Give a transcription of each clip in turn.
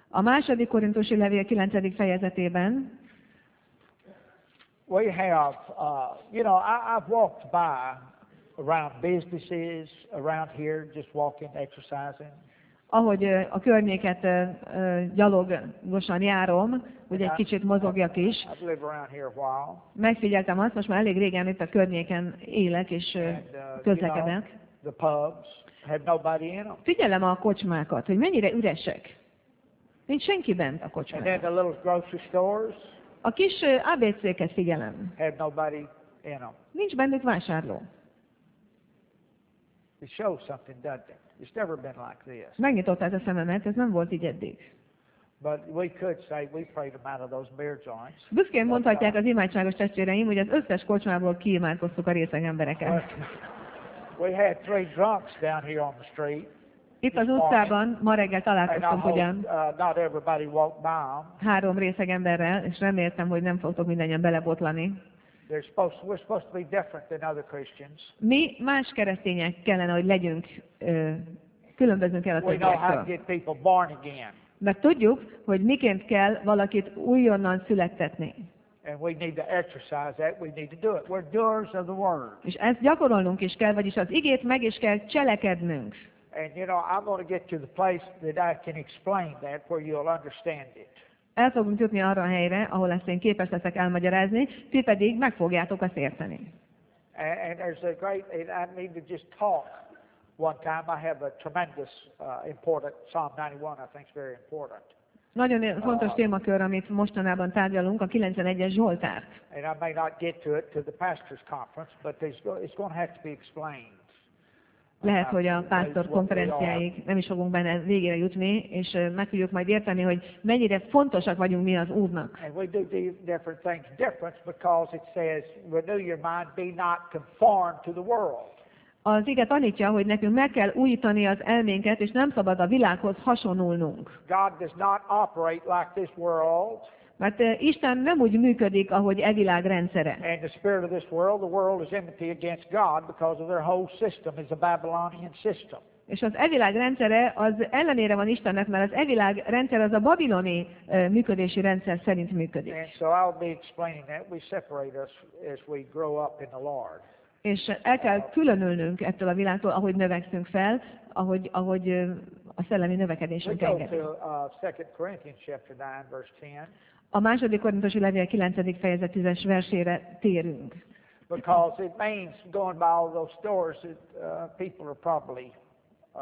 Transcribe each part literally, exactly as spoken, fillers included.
A második Korintusi levél kilencedik fejezetében we have, uh, you know, I, I've walked by around businesses around here, just walking, exercising. ahogy ö, a környéket ö, ö, gyalogosan járom, hogy egy kicsit mozogjak is, I've lived around here a while. megfigyeltem azt, most már elég régen itt a környéken élek és ö, And, uh, you know, közlekedek. the pubs have nobody in them. Figyelem a kocsmákat, hogy mennyire üresek. Nincs senki bent a And then kocsmában. the little grocery stores A kis ö, á bé céket figyelem. have nobody in them. Nincs bennük vásárló. It shows something, doesn't it? It's never been like this. Megnyitotta ez a szememet, ez nem volt így eddig. But we could say we prayed them out of those beer joints. Büszkén mondhatják az imádságos testvéreim, hogy az összes kocsmából kiimádkoztuk a részeg embereket. We had three drunks down here on the street. Itt az utcában ma reggel And I találkoztunk hope ugyan uh, not everybody walked by them. három részeg emberrel, és reméltem, hogy nem fogtok mindannyian belebotlani. They're supposed, we're supposed to be different than other Christians. Mi más keresztények kellene, hogy legyünk, ö, különbözünk el a We know how to többiektől. get people born again. Mert tudjuk, hogy miként kell valakit újonnan születtetni. And we need to exercise that. We need to do it. We're doers of the word. És ezt gyakorolnunk is kell, vagyis az igét meg is kell cselekednünk. And you know, I'm going to get to the place that I can explain that where you'll understand it. El fogunk jutni arra a helyre, ahol ezt én képes leszek elmagyarázni, ti pedig meg fogjátok azt érteni. And, and there's a great, and I need to just talk one time. I have a tremendous, uh, important, Psalm ninety-one I think is very important. Nagyon fontos témakör, amit mostanában tárgyalunk, a kilencvenegyes Zsoltár. And I may not get to it to the pastor's conference, but there's go- it's going to have to be explained. Lehet, hogy a pásztor konferenciáig nem is fogunk benne végére jutni, és ö, meg tudjuk majd érteni, hogy mennyire fontosak vagyunk mi az Úrnak. And we do di- different things different because it says, renew your mind, be not conformed to the world. Az ige tanítja, hogy nekünk meg kell újítani az elménket, és nem szabad a világhoz hasonulnunk. God does not operate like this world. Mert ö, Isten nem úgy működik, ahogy e világ rendszere. And the spirit of this world, the world is enmity against God because of their whole system is a Babylonian system. És az e világ rendszere az ellenére van Istennek, mert az e világ rendszer az a babiloni ö, működési rendszer szerint működik. And so I'll be explaining that. We separate us as we grow up in the Lord. És el kell különülnünk ettől a világtól, ahogy növekszünk fel, ahogy, ahogy ö, a szellemi We növekedésünk go engedi. to uh, Second Corinthians chapter nine, verse ten, A második Korintusi levél kilencedik fejezet tízes versére térünk. because it means going by all those stores that uh, people are probably uh,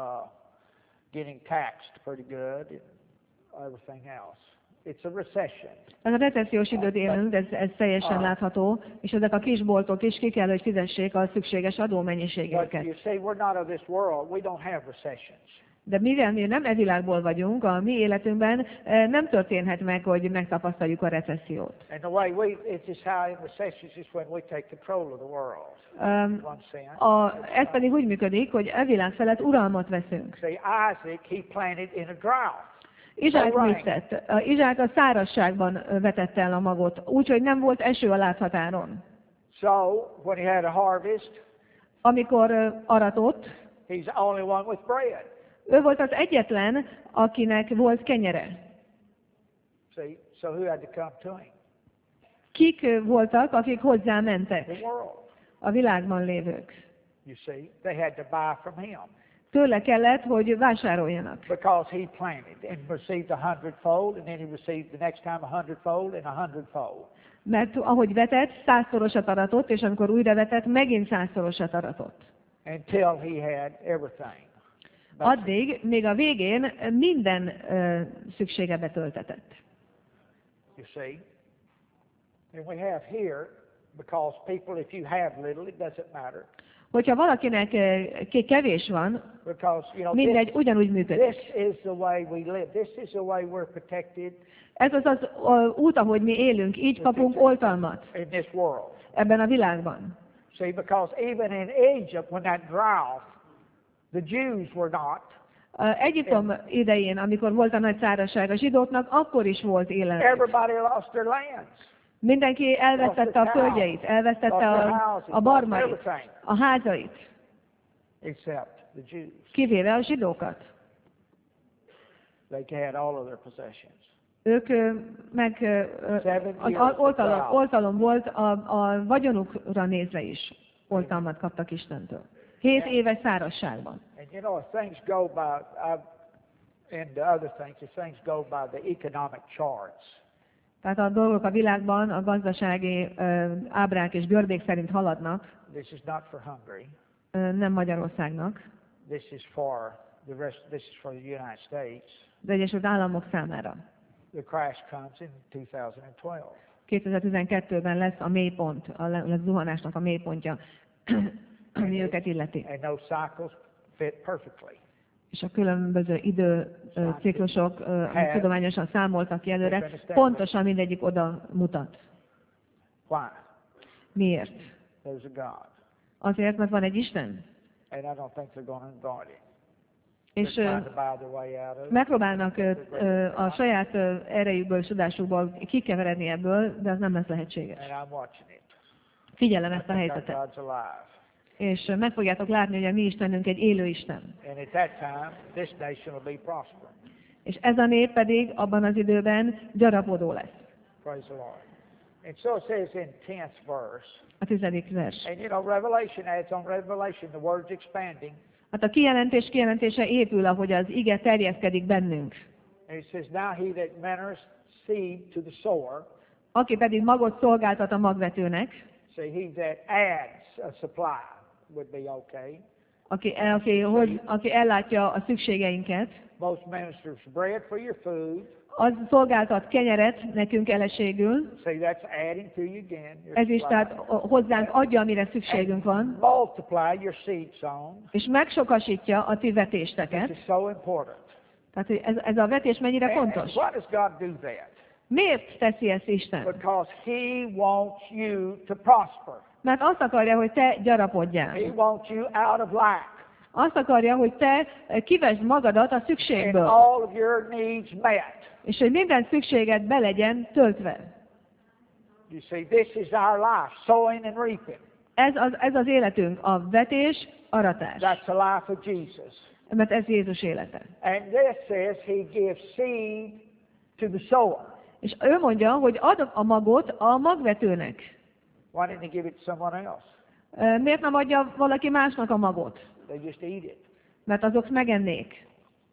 getting taxed pretty good and everything else. It's a recession. Ez a recessziós időt élünk, ez, ez teljesen látható, és ezek a kisboltok is ki kell, hogy fizessék a szükséges But adómennyiségeket. you see, we're not of this world. We don't have recessions. De mivel mi nem e világból vagyunk, a mi életünkben eh, nem történhet meg, hogy megtapasztaljuk a recessziót. And the way we, it's just how in recessions is when we take control of the world. Um, In one sense. a, ez pedig úgy működik, hogy e világ felett uralmat veszünk. See, Isaac, he planted in a drought. Izsák mit tett? A Izsák a szárazságban vetette el a magot, úgyhogy nem volt eső a láthatáron. So, when he had a harvest, Amikor ö, aratott, he's the only one with bread. ő volt az egyetlen, akinek volt kenyere. See, so who had to come to him? Kik ö, voltak, akik hozzá mentek? The world. A világban lévők. You see, they had to buy from him Tőle kellett, hogy vásároljanak. because he planted and received a hundredfold, and then he received the next time a hundredfold and a hundredfold. Mert ahogy vetett, százszorosat aratott, és amikor újra vetett, megint százszorosat aratott. Until he had everything. Addig, még a végén minden ö, szüksége betöltetett. You see, and we have here because people, if you have little, it doesn't matter Hogyha valakinek ö, ke- kevés van, because you know mindegy, this, ugyanúgy működik. this is the way we live. This is the way we're protected Ez az az ö, út, ahogy mi élünk, így kapunk oltalmat in this world. ebben a világban. See, because even in Egypt, when that drought, the Jews were not. Ö, Egyiptom idején, amikor volt a nagy szárazság, a zsidóknak akkor is volt élelem. Everybody lost their lands. Mindenki elvesztette a földjeit, elvesztette a, a barmait, a házait, Except the Jews. kivéve a zsidókat. They had all of their possessions. Ők ö, meg ö, az al- oltalom, oltalom volt a, a vagyonukra nézve is. Oltalmat kaptak Istentől. Hét éves szárazságban. And you know, if things go by, I've, and the other things, if things go by the economic charts, Tehát a dolgok a világban a gazdasági ö, ábrák és görbék szerint haladnak, this is not for Hungary. ö, nem Magyarországnak, This is for the rest. This is for the United States. az Egyesült Államok számára. The crash comes in two thousand twelve. kétezer-tizenkettőben lesz a mélypont, a le- lesz zuhanásnak a mélypontja, ami őket illeti. And those cycles fit perfectly. És a különböző időciklusok amit tudományosan számoltak ki előre, pontosan mindegyik oda mutat. Why? Miért? There's a God. Azért, mert van egy Isten. And I don't think they're going to ignore it. És They're ö, trying to buy their way out of it. megpróbálnak ö, ö, a saját ö, erejükből, tudásukból kikeveredni ebből, de az nem lesz lehetséges. And I'm watching it. Figyelem I ezt a think our helyzetet. God's alive. És ö, meg fogjátok látni, hogy a mi Istenünk egy élő Isten. And at that time, this nation will be prospering. És ez a nép pedig abban az időben gyarapodó lesz. Praise the Lord. And so it says in tenth verse. A tizedik vers. And you know, Revelation adds on Revelation, the word's expanding. Hát a kijelentés kijelentése épül, ahogy az ige terjeszkedik bennünk. And it says, now he that mentors seed to the sower, Aki pedig magot szolgáltat a magvetőnek, so he that adds a supply would be okay. aki, aki, hogy, aki ellátja a szükségeinket, Most ministers bread for your food. az szolgáltat kenyeret nekünk eleségül, See, that's adding to you again. Your ez is supply. tehát hozzánk adja, amire szükségünk van, Multiply your seed sown. és megsokasítja a ti This vetéseket. is so important. Tehát hogy ez, ez a vetés mennyire And, and fontos? why does God do that? Miért teszi ezt Isten? Because He wants you to prosper. Mert azt akarja, hogy te gyarapodjál. He wants you out of lack. Azt akarja, hogy te kivesd magadat a And szükségből, all of your needs met. és hogy minden szükséged be legyen töltve. You see, this is our life, sowing and reaping. Ez az, ez az életünk, a vetés, aratás. That's the life of Jesus. Mert ez Jézus élete. And this says He gives seed to the sower. És ő mondja, hogy ad a magot a magvetőnek. Why didn't He give it to someone else? Ö, Miért nem adja valaki másnak a magot? They just eat it. Mert azok megennék.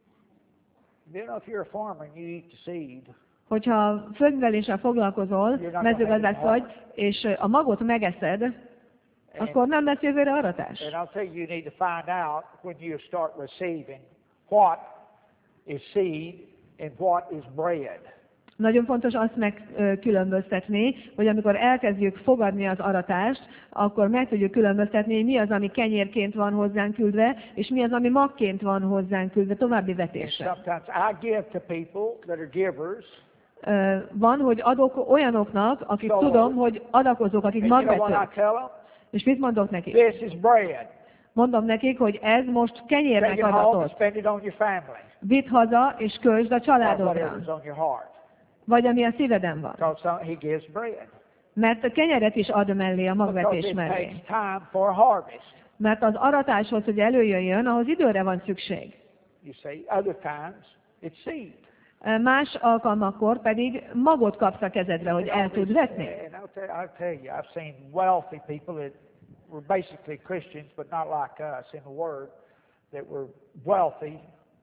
You know, if you're a farmer and you eat the seed, Hogyha földműveléssel foglalkozol, mezőgazdász vagy, és a magot megeszed, akkor nem lesz jövőre aratás. and I'll tell you, you need to find out when you start receiving what is seed and what is bread. Nagyon fontos azt megkülönböztetni, hogy amikor elkezdjük fogadni az aratást, akkor meg tudjuk különböztetni, hogy mi az, ami kenyérként van hozzánk küldve, és mi az, ami magként van hozzánk küldve további And vetésre. sometimes I give to people that are givers. Ö, Van, hogy adok olyanoknak, akik So- tudom, hogy adakozók, akik And you know what I magvetők. tell them? És mit mondok nekik? This is bread. Mondom nekik, hogy ez most Take kenyérnek it home and adatot. spend it on your family. Vidd haza, és költsd a Or családodra. whatever's on your heart. Vagy ami a szíveden van. Because some- He gives bread. Mert a kenyeret is ad mellé, a Because magvetés it mellé. takes time for a harvest. Mert az aratáshoz, hogy előjöjjön, ahhoz időre van szükség. You see, other times it's seed. Más alkalmakkor pedig magot kapsz a kezedre, hogy el tud vetni. And I'll tell, I'll tell you, I've seen wealthy people that were basically Christians, but not like us in the Word, that were wealthy.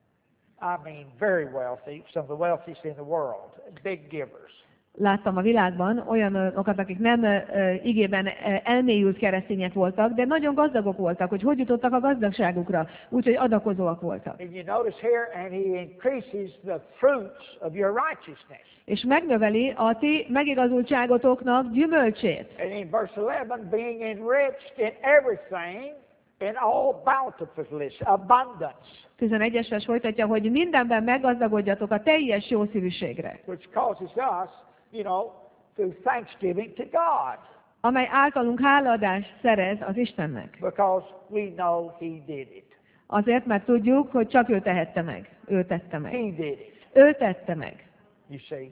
I mean, very wealthy, some of the wealthiest in the world, big givers. Láttam a világban olyanokat, akik nem ö, igében ö, elmélyült keresztények voltak, de nagyon gazdagok voltak, hogy hogy jutottak a gazdagságukra, úgyhogy adakozóak voltak. And you notice here, and He increases the fruits of your righteousness. És megnöveli a ti megigazultságotoknak gyümölcsét. And in verse eleven, being enriched in everything, in all bountifulness, abundance, tizenegyes vers folytatja, hogy mindenben meggazdagodjatok a teljes jószívűségre, which causes us, you know, through thanksgiving to God, amely általunk hálaadást szerez az Istennek. because we know He did it. Azért, mert tudjuk, hogy csak ő tehette meg. Ő tette meg. He did it. Ő tette meg. You see,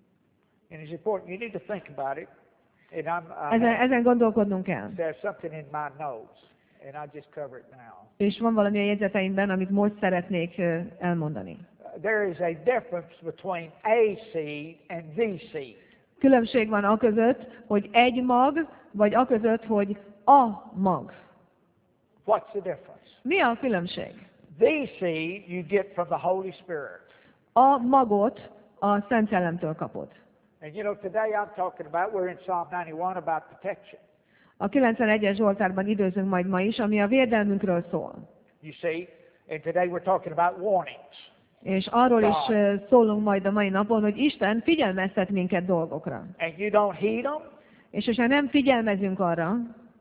and it's important. You need to think about it. And I'm, I Ezen, have, ezen gondolkodnunk kell. there's something in my notes, and I just cover it now. És van valami a jegyzeteimben, amit most szeretnék ö, elmondani. Uh, there is a difference between a seed and the seed. Különbség van a között, hogy egy mag, vagy a között, hogy a mag. What's the difference? Mi a különbség? The seed you get from the Holy Spirit. A magot a Szent Szellemtől kapod. And you know, today I'm talking about, we're in Psalm ninety-one about protection. A kilencvenegyes Zsoltárban időzünk majd ma is, ami a védelmünkről szól. You see, and today we're talking about warnings. És arról is eh, szólunk majd a mai napon, hogy Isten figyelmeztet minket dolgokra. And you don't heed them, És hogyha nem figyelmezünk arra,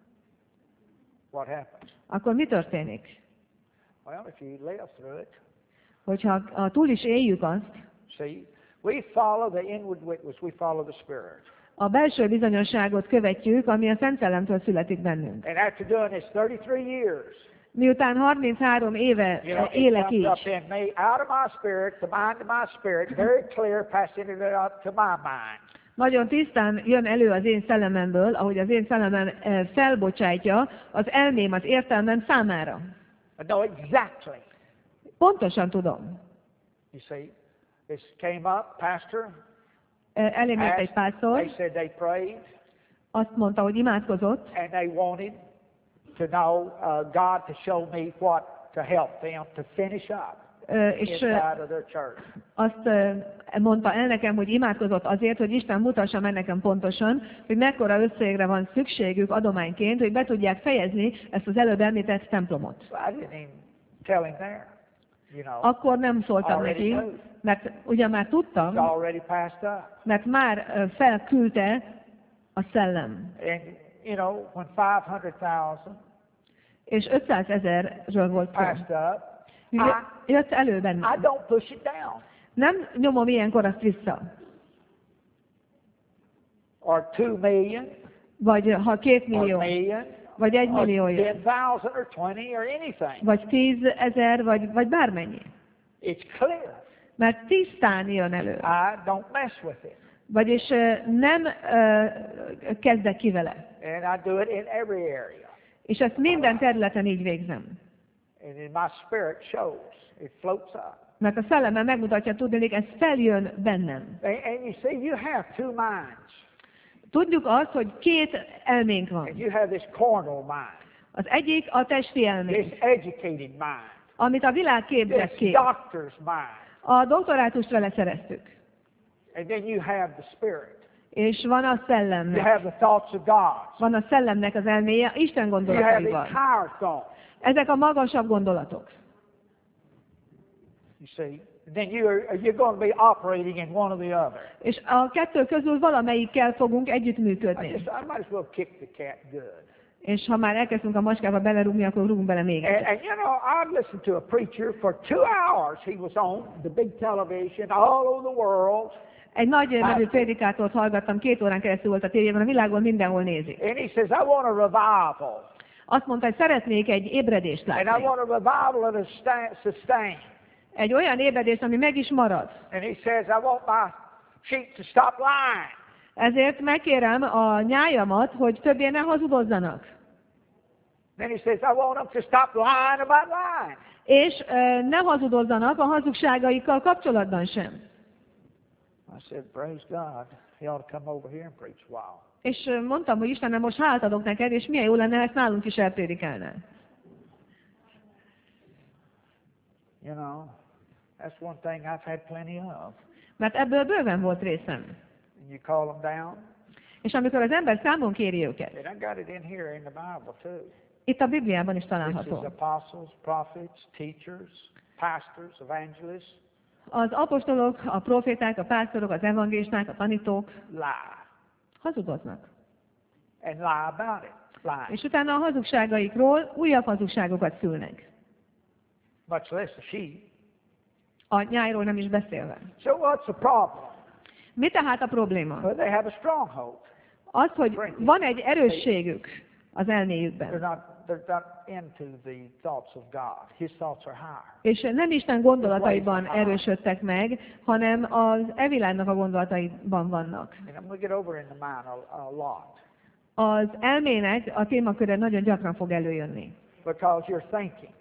what happens? akkor mi történik? Well, if you live through it, Hogyha ha túl is éljük azt, see, we follow the inward witness, we follow the Spirit. a belső bizonyosságot követjük, ami a Szent Szellemtől születik bennünk. And after doing this thirty-three years, Miután harminchárom éve you know, it élek comes up így, in me, out of my spirit, the mind of my spirit, very clear, passing it up to my mind. nagyon tisztán jön elő az én szellememből, ahogy az én szellemem eh, felbocsátja az elmém, az értelmem számára. I know exactly. Pontosan tudom. You see, this came up, pastor. Eh, Elém jött egy asked, pásztor, they said they prayed, azt mondta, hogy imádkozott, and they wanted to know uh, God to show me what to help them to finish up eh, és eh, inside of their church. azt eh, mondta el nekem, hogy imádkozott azért, hogy Isten mutassa meg nekem pontosan, hogy mekkora összegre van szükségük adományként, hogy be tudják fejezni ezt az előbb említett templomot. So I didn't even tell him there, you know. Akkor nem szóltam Already neki, knew. mert ugyan már It's tudtam, already passed up. mert már eh, felküldte a szellem. And, you know, when five hundred thousand És ötszázezerről volt szó. passed up, I, Jött elő I bennem. don't push it down. Nem nyomom ilyenkor azt vissza. Or two million, Vagy ha két or millió, million, vagy egy or millió jön, ten thousand, or twenty, or anything. vagy tízezer, vagy, vagy bármennyi. It's clear. Mert tisztán jön elő. I don't mess with it. Vagyis ö, nem ö, kezdek ki vele. And I do it in every area. És ezt minden területen így végzem. And in my spirit shows. It floats up. Mert a szellemem megmutatja, tudnék, ez feljön bennem. And, and you see, you have two minds. Tudjuk azt, hogy két elménk van. And you have this carnal mind, Az egyik a testi elménk, this educated mind, amit a világ képzett this ki. doctor's mind. A doktorátust vele szereztük. And then you have the spirit. És van a You szellemnek. have the thoughts of God. Van a szellemnek az elméje, Isten You have the gondolataival. higher thoughts. Ezek a magasabb gondolatok. You see, and then you're you're going to be operating in one or the other. És a kettő közül valamelyikkel fogunk I együttműködni. just I might as well kick the cat good. És ha már elkezdtünk a maskába belerúgni, akkor rúgunk bele még And, egyet. and you know, I'd listen to a preacher for two hours. He was on the big television all over the world. Egy nagy nevű prédikátort hallgattam, két órán keresztül volt a tévében, a világon mindenhol nézik. And he says, I want a revival. Azt mondta, hogy szeretnék egy ébredést And I látni. want a revival that is sta- sustained. Egy olyan ébredést, ami meg is marad. And he says, I want my sheep to stop lying. Ezért megkérem a nyájamat, hogy többé ne hazudozzanak. Then he says, I want them to stop lying about lying. És e, ne hazudozzanak a hazugságaikkal kapcsolatban sem. I said, praise God. You ought to come over here and preach a while. És e, mondtam, hogy Istenem, most hálát adok neked, és milyen jó lenne, ha ezt nálunk is elprédikálnál. You know, that's one thing I've had plenty of. Mert ebből bőven volt részem. And you call them down. És amikor az ember számon kéri őket, And I got it in here in the Bible too. itt a Bibliában is This is található. apostles, prophets, teachers, pastors, evangelists, Az apostolok, a proféták, a pásztorok, az evangélisták, a tanítók lie. hazudoznak. And lie about it. Lie. És utána a hazugságaikról újabb hazugságokat szülnek. Much less the sheep. A nyájról nem is beszélve. So what's the problem? Mi tehát a probléma? Well, they have a stronghold. Az, hogy van egy erősségük az They're elméjükben. not, they're not into the thoughts of God. His thoughts are higher. És nem Isten gondolataiban erősödtek meg, hanem az evilágnak a gondolataiban vannak. And I'm going to get over in the mind a, a lot. Az elmének a témaköre nagyon gyakran fog előjönni. Because you're thinking.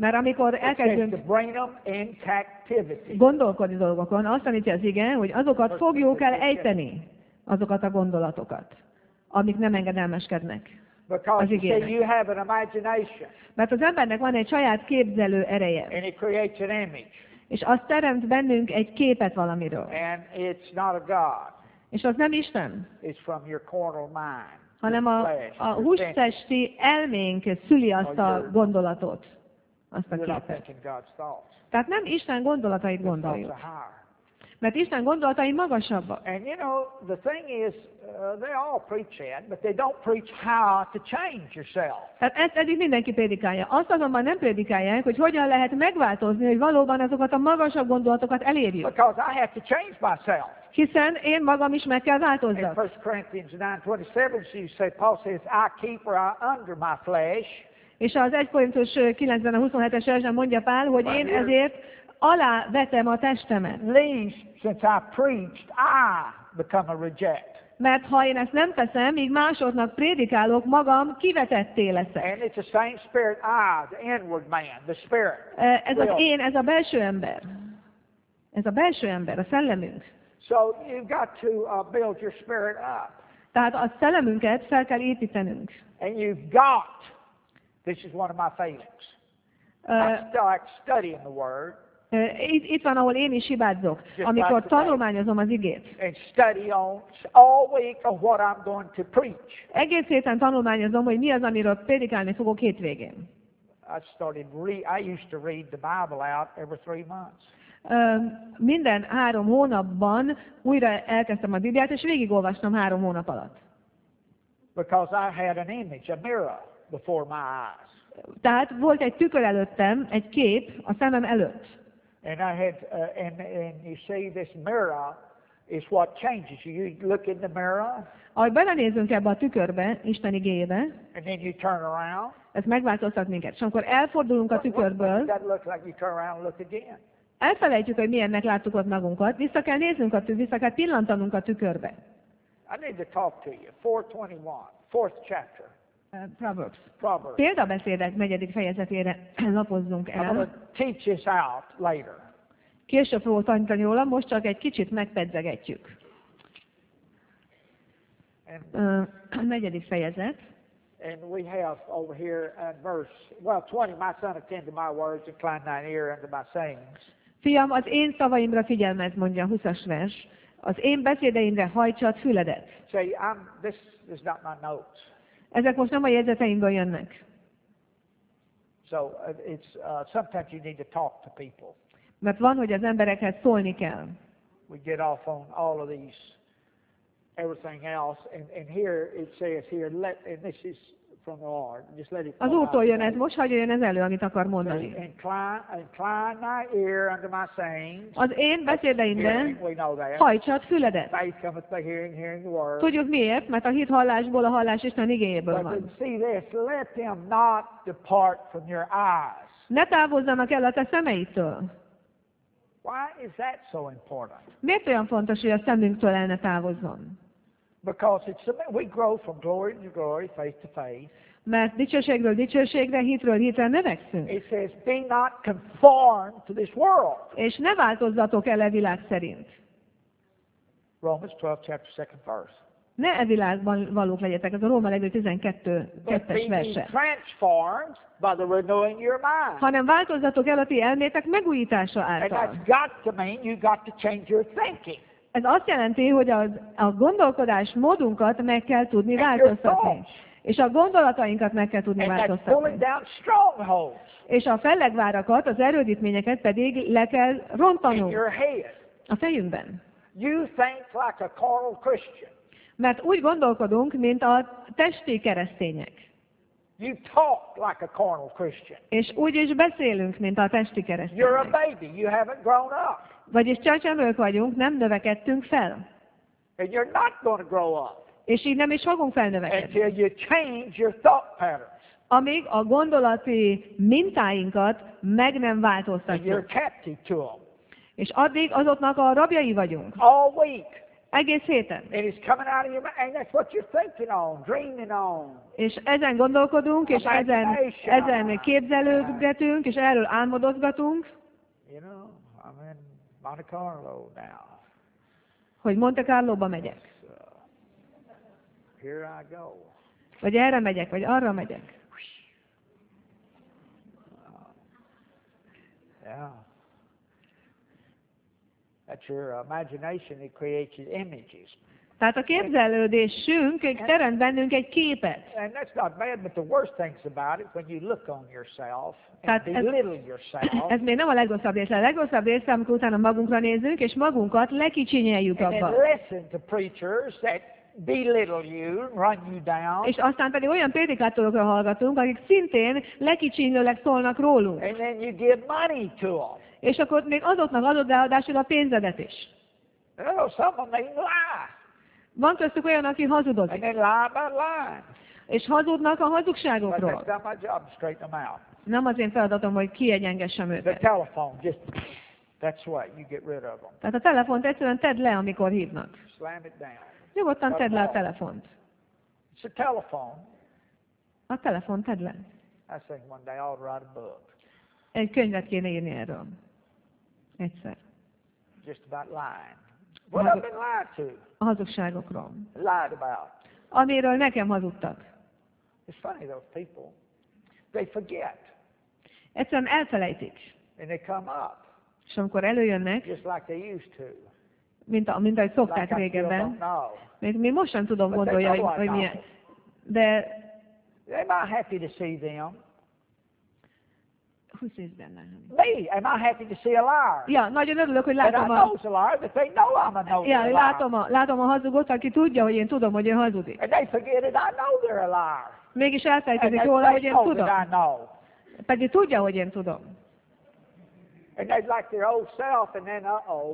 Mert amikor It says elkezdünk to bring them in captivity. gondolkodni dolgokon, azt tanítja az ige, hogy azokat fogjuk el ejteni, azokat a gondolatokat, amik nem engedelmeskednek. Because Az you see, igének. you have an imagination, Mert az embernek van egy saját képzelő ereje, and it creates an image, és az teremt bennünk egy képet valamiről. and it's not a God. És az nem Isten, It's from your carnal mind, hanem your a, flesh, a your thinking. hústesti elménk szüli azt a gondolatot, azt a You're not képet. thinking God's thoughts. Tehát nem Isten gondolatait His thoughts gondoljuk, are higher. mert Isten gondolatai magasabbak. And you know, the thing is, uh, they all preach it, but they don't preach how to change yourself. Tehát ezt eddig mindenki prédikálja. Azt azonban nem prédikálják, hogy hogyan lehet megváltozni, hogy valóban azokat a magasabb gondolatokat elérjük. Because I have to change myself. Hiszen én magam is meg kell In változzak. First Corinthians nine twenty-seven, you say, Paul says, I keep or I under my flesh. És az egy Korintus kilencben a huszonhetes versen mondja Pál, hogy én ezért alá vetem a testemet. Least since I preached, I become a reject. Mert ha én ezt nem teszem, míg másoknak prédikálok, magam kivetetté leszek. And it's the same spirit, I, the inward man, the spirit. Ez az én, ez a belső ember. Ez a belső ember, a szellemünk. So you've got to uh, build your spirit up. Tehát a szellemünket fel kell építenünk. And you've got, this is one of my failings. I Uh, start studying the Word Itt, itt van, ahol én is hibázok, amikor tanulmányozom az igét. and study on all week of what I'm going to preach. Egész héten tanulmányozom, hogy mi az, amiről prédikálni fogok hétvégén. I started re- I used to read the Bible out every three months. Ö, Minden három hónapban újra elkezdtem a Bibliát, és végigolvastam három hónap alatt. Because I had an image, a mirror before my eyes. Tehát volt egy tükör előttem, egy kép a szemem előtt. And I had, uh, and, and you see this mirror is what changes you. You look in the mirror, Ahogy belenézünk ebbe a tükörbe, Isten igéjébe, and then you turn around. ez megváltoztat minket. És amikor elfordulunk a What, what, what tükkörből, does that look like? You turn around and look again. elfelejtjük, hogy milyennek láttuk ott magunkat, vissza kell néznünk a tű, vissza kell pillantanunk a tükörbe. I need to talk to you. four twenty-one, fourth chapter, Uh, Proverbs. Proverbs. Példabeszédek negyedik fejezetére lapozzunk I'm going el. to teach this out later. Később fogok tanítani róla, most csak egy kicsit megpedzegetjük. And, Uh, A negyedik fejezet. and we have over here at verse, well, twenty, my son, attend to my words, incline thine ear unto my sayings. Fiam, az én szavaimra figyelmez, mondja a huszas vers. Az én beszédeimre hajtsad füledet. Say, I'm, this is not my notes. Ezek most nem a jegyzeteimből jönnek. So uh, it's, uh, sometimes you need to talk to people. Mert van, hogy az emberekhez szólni kell. We get off on all of these, everything else, and, and here it says here, let, and this is from the Lord, just let it Az come Úrtól out. jön ez, most hagyja jön ez elő, amit akar mondani. Incline, incline thy ear unto my sayings. Az én beszédeimben Hearing, we know that. hajtsad füledet. Faith cometh by hearing, hearing the word. Tudjuk miért? Mert a hit hallásból, a hallás Isten igéjéből But van. then see this, let them not depart from your eyes. Ne távozzanak el a te szemeitől. Why is that so important? Miért olyan fontos, hogy a szemünktől el ne távozzon? Because it's we grow from glory to glory, faith to faith. Mert dicsőségről dicsőségre, hitről hitre növekszünk. It says, be not conformed to this world. És ne változzatok el e világ szerint. Romans twelve, chapter second verse. Ne e világban valók legyetek, ez a Róma levél tizenkettő But kettes be ye verse. transformed by the renewing your mind. Hanem változzatok el a ti elmétek megújítása And által. that's got to mean you got to change your thinking. Ez azt jelenti, hogy az, a gondolkodás módunkat meg kell tudni And your változtatni. thoughts. És a gondolatainkat meg kell tudni And that's pulling változtatni. down strongholds És a fellegvárakat, az erődítményeket pedig le kell in rontanunk your head. a fejünkben. You think like a carnal Christian. Mert úgy gondolkodunk, mint a testi keresztények. You talk like a carnal Christian. És úgy is beszélünk, mint a testi You're a keresztények. baby. You haven't grown up. Vagyis csecsemők vagyunk, nem növekedtünk fel. And you're not going to grow up És így nem is fogunk felnövekedni. until you change your thought patterns. Amíg a gondolati mintáinkat meg nem And változtatjuk. you're captive to them. És addig azoknak a rabjai vagyunk. All week, Egész héten. And it's coming out of your mind, and that's what you're thinking on, dreaming on. És ezen gondolkodunk, és ezen, ezen képzelődgetünk, és erről álmodozgatunk, You know, I'm in Monte Carlo now. hogy Monte Carloba megyek. So, here I go. Vagy erre megyek, vagy arra megyek. Yeah. That's your imagination. It creates images. Tehát a képzelődésünk teremt bennünk egy képet. And that's not bad, but the worst things about it, when you look on yourself and Tehát ez, belittle yourself, ez még nem a legrosszabb része. A legrosszabb része, amikor utána magunkra nézünk, és magunkat lekicsinyeljük and then abban. listen to preachers that belittle you, run you down, És aztán pedig olyan prédikátorokra hallgatunk, akik szintén lekicsinylőleg szólnak rólunk. and then you give money to them. És akkor még azoknak adod ráadásul a pénzedet is. You know, some of them even lie, Van köztük olyan, aki and hazudozik. then lie about lying. És hazudnak a But hazugságokról. that's not my job to straighten them out. Nem az én feladatom, hogy kiegyengessem The őket. telephone, just that's what you get rid of them. Tehát a telefont egyszerűen tedd le, amikor hívnak. Slam it down. Nyugodtan tedd le a telefont. It's a telephone. A telefont tedd le. I think one day I'll write a book Egy könyvet kéne írni erről. Egyszer. just about lying. What I've been lied to, A hazugságokról. lied about. Amiről nekem hazudtak. It's funny, those people, they forget, Egyszerűen elfelejtik. and they come up És amikor előjönnek, just like they used to. mint, a, mint ahogy szokták Like I still régebben, don't know. még, még most sem tudom, But they gondolja, hogy, know I hogy know. milyen. De Am I happy to see them? húsz évben nem. Me, am I happy to see a liar? Ja, nagyon örülök, hogy And I látom a, knows a liar, that they know I'm a nosy ja, liar. látom, a, látom a hazugot, aki tudja, hogy én tudom, hogy ő hazudik. And they forget it, I know they're a liar. Mégis And elfelejtezik they, róla, they hogy én know tudom. that I know. Pedig tudja, hogy én tudom. And they like their old self, and then, uh-oh.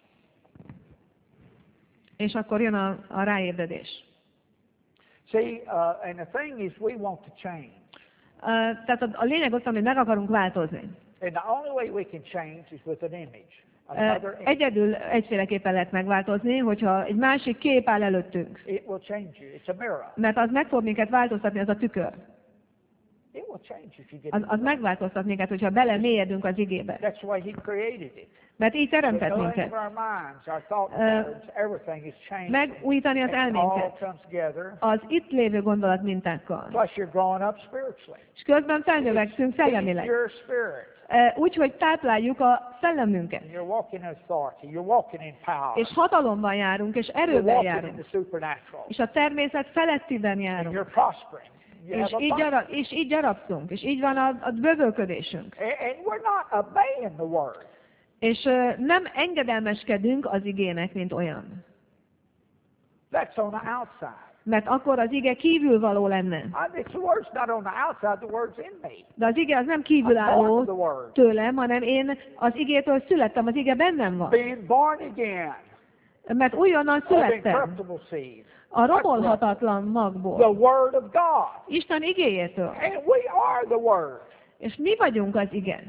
És akkor jön a, a ráébredés. See, uh, and the thing is, we want to change. Uh, tehát a, a lényeg az, hogy meg akarunk változni. And the only way we can change is with an image. Uh, Another image. egyedül egyféleképpen lehet megváltozni, hogyha egy másik kép áll előttünk. It will change you. It's a mirror. Mert az meg fog minket változtatni, az a tükör. It will change if you get Az, it. az megváltoztat minket, hogyha belemélyedünk az igébe. That's why He created it. Mert így The teremtett knowing of minket. our minds, our thought Uh, patterns, everything is changing. Megújítani az And it all elménket. comes together. Az itt lévő gondolatmintákkal. Plus, you're growing up spiritually. És közben felnövekszünk Feed szellemileg. your spirit. Uh, Úgy, hogy tápláljuk a szellemünket. And you're walking in authority. You're walking in power. És hatalomban járunk, és You're erőben walking in járunk. the supernatural. És a természet felettiben And járunk. you're prospering. You És have így, abundance. gyarap, és így gyarapszunk, és így van a, a bővölködésünk. And, and we're not obeying the word. És uh, nem engedelmeskedünk az igének, mint olyan. That's on the outside. Mert akkor az ige kívülvaló lenne. I, it's the word's not on the outside, the word's in me. De az ige az nem I'm born of kívülálló the word. tőlem, hanem én az igétől születtem, az ige bennem van. Being born again Mert újonnan of születtem incorruptible seed. a romolhatatlan The magból, word of God. Isten igéjétől. And we are the word. És mi vagyunk az ige.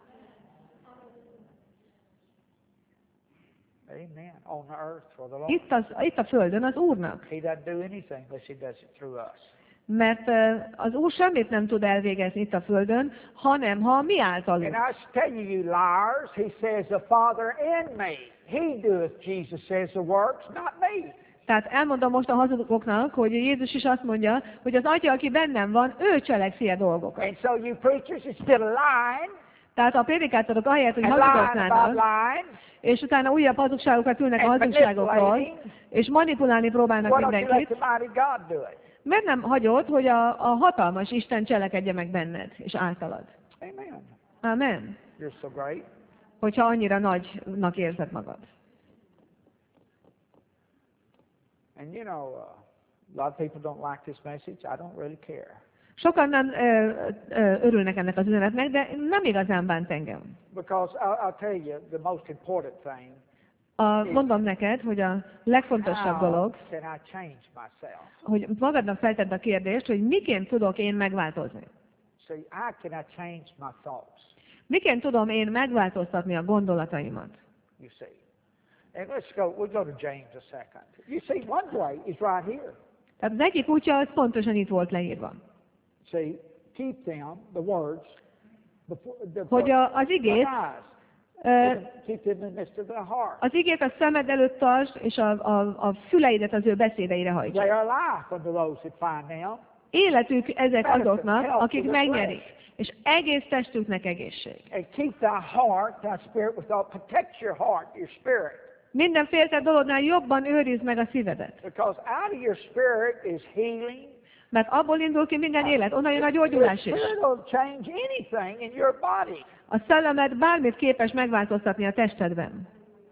Amen. On the earth for the Lord. Itt, az, itt a földön az Úrnak. He doesn't do anything unless He does it through us. Mert uh, az Úr semmit nem tud elvégezni itt a földön, hanem ha mi általunk. And I tell you, you liars, He says, the Father in me. He doeth, Jesus says, the works, not me. Tehát elmondom most a hazugoknak, hogy Jézus is azt mondja, hogy az Atya, aki bennem van, ő cselekszi a dolgokat. And so you preachers, instead of lying, Tehát a prédikátorok ahelyett, hogy and lying about hazudoznának, lying, és utána újabb hazugságokat ülnek a and hazugságokról, manipulating, és manipulálni próbálnak why don't you let mindenkit, the mighty God do it? miért nem hagyod, hogy a, a hatalmas Isten cselekedje meg benned, és általad? Amen. Amen. You're so great. Hogyha annyira nagynak érzed magad. And you know, uh, a lot of people don't like this message. I don't really care. Sokan nem ö, ö, örülnek ennek az üzenetnek, de nem igazán bánt engem. Because I'll, I'll tell you the most important thing. A, mondom neked, hogy a legfontosabb How dolog, can I change myself? hogy magadnak feltedd a kérdést, hogy miként tudok én megváltozni. See, how can I change my thoughts? Miként tudom én megváltoztatni a gondolataimat? You see. And let's go, we'll go to James a second. You see, one way is right here. Tehát az egyik útja az pontosan itt volt leírva. See, keep them, the words, before, the, Hogy a, az the igét, eyes. ö, Keep them in the midst of the heart. az igét a szemed előtt tartsd, és a, a, a füleidet az ő beszédeire They hajtsd. are life unto those that find them. Életük ezek azoknak, akik megnyerik, és egész testüknek egészség. And keep thy heart, thy spirit with all. Protect your heart, your spirit. Minden féltett dolognál jobban őrizd meg a szívedet. Because out of your spirit is healing. Mert abból indul ki minden élet, onnan jön a gyógyulás Your is. spirit will change anything in your body. A szellemed bármit képes megváltoztatni a testedben.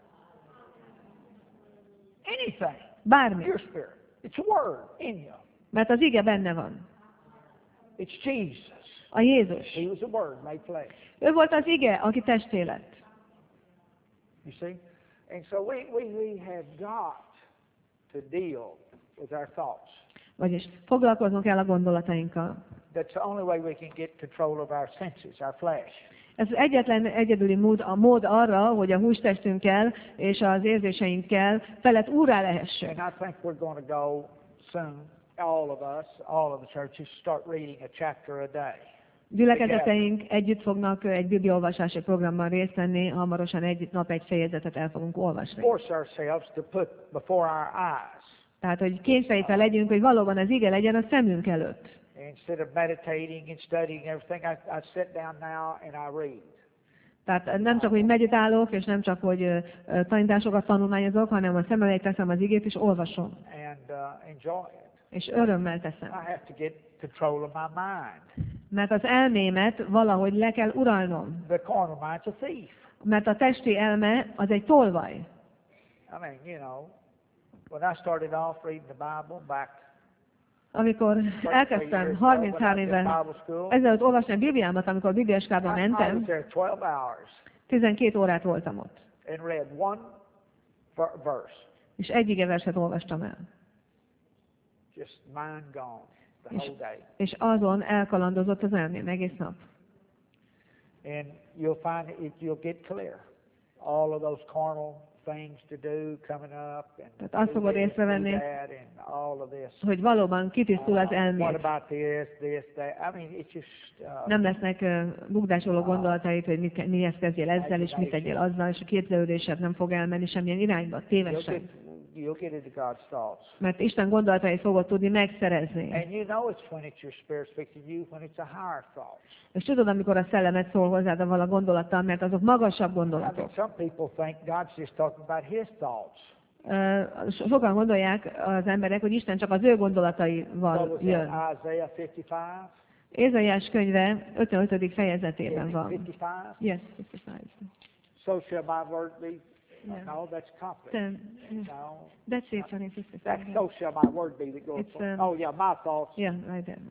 Anything. Bármit. Your spirit. It's a word in you. Mert az ige benne van. It's Jesus. A Jézus. He was a word made flesh. Ő volt az ige, aki testé lett. You see? And so we, we, we have got to deal with our thoughts. Vagyis foglalkoznunk kell a gondolatainkkal. That's the only way we can get control of our senses, our flesh. Ez egyetlen egyedüli mód, a mód arra, hogy a hústestünkkel és az érzéseinkkel felett úrrá lehessünk. And I think we're going to go soon, all of us, all of the churches, start reading a chapter a day. Gyülekezeteink együtt fognak egy bibliaolvasási programban részt venni, hamarosan egy nap egy fejezetet el fogunk olvasni. Force ourselves to put before our eyes. Tehát, hogy kényszerítve legyünk, hogy valóban az ige legyen a szemünk előtt. Instead of meditating and studying everything, I, I sit down now and I read. Tehát nem csak, hogy meditálok, és nem csak, hogy ö, ö, tanításokat tanulmányozok, hanem a szem elé teszem az igét, és olvasom. And uh, enjoy it. És örömmel I teszem. have to get control of my mind. Mert az elmémet valahogy le kell uralnom. The carnal mind's a thief. Mert a testi elme az egy tolvaj. I mean, you know, when I started off reading the Bible back Amikor elkezdtem harminchárom évvel ezelőtt olvasni a Bibliámat, amikor bibliaiskába I, I was mentem, there twelve hours tizenkét órát voltam ott. and read one ver- verse. És egy igeverset olvastam el. Just mind gone the És, whole day. és azon elkalandozott az elmém egész nap. And you'll find it, you'll get clear. All of those carnal things to do coming up, and Tehát azt do fogod this, do észrevenni, that, and all of this. hogy valóban kitisztul az Uh, what elmét. about this, this, that? I mean, it's just uh, Nem lesznek uh, bukdásoló gondolatait, hogy mit, ke- mihez kezdjél ezzel, és mit tegyél azzal, és a képzelődésed nem fog elmenni semmilyen irányba, you'll tévesen. get you'll get into God's thoughts. Mert Isten gondolatait fogod tudni megszerezni. And you know it's when it's your spirit speaking to you, when it's a higher thought. És tudod, amikor a szellemet szól hozzád avval a gondolattal, mert azok magasabb I mean, gondolatok. some people think God's just talking about His thoughts. Uh, so- sokan gondolják az emberek, hogy Isten csak az ő What gondolataival was jön. that, Isaiah fifty-five? Ézaiás könyve ötvenötödik fejezetében van. fifty-five? Yes, fifty-five. So shall my word be. Yeah. No, that's complete. Then, No. that's it, honey, That's fifty-five. so shall my word be that goes It's, forth. um, Oh yeah, my thoughts. Yeah, right there.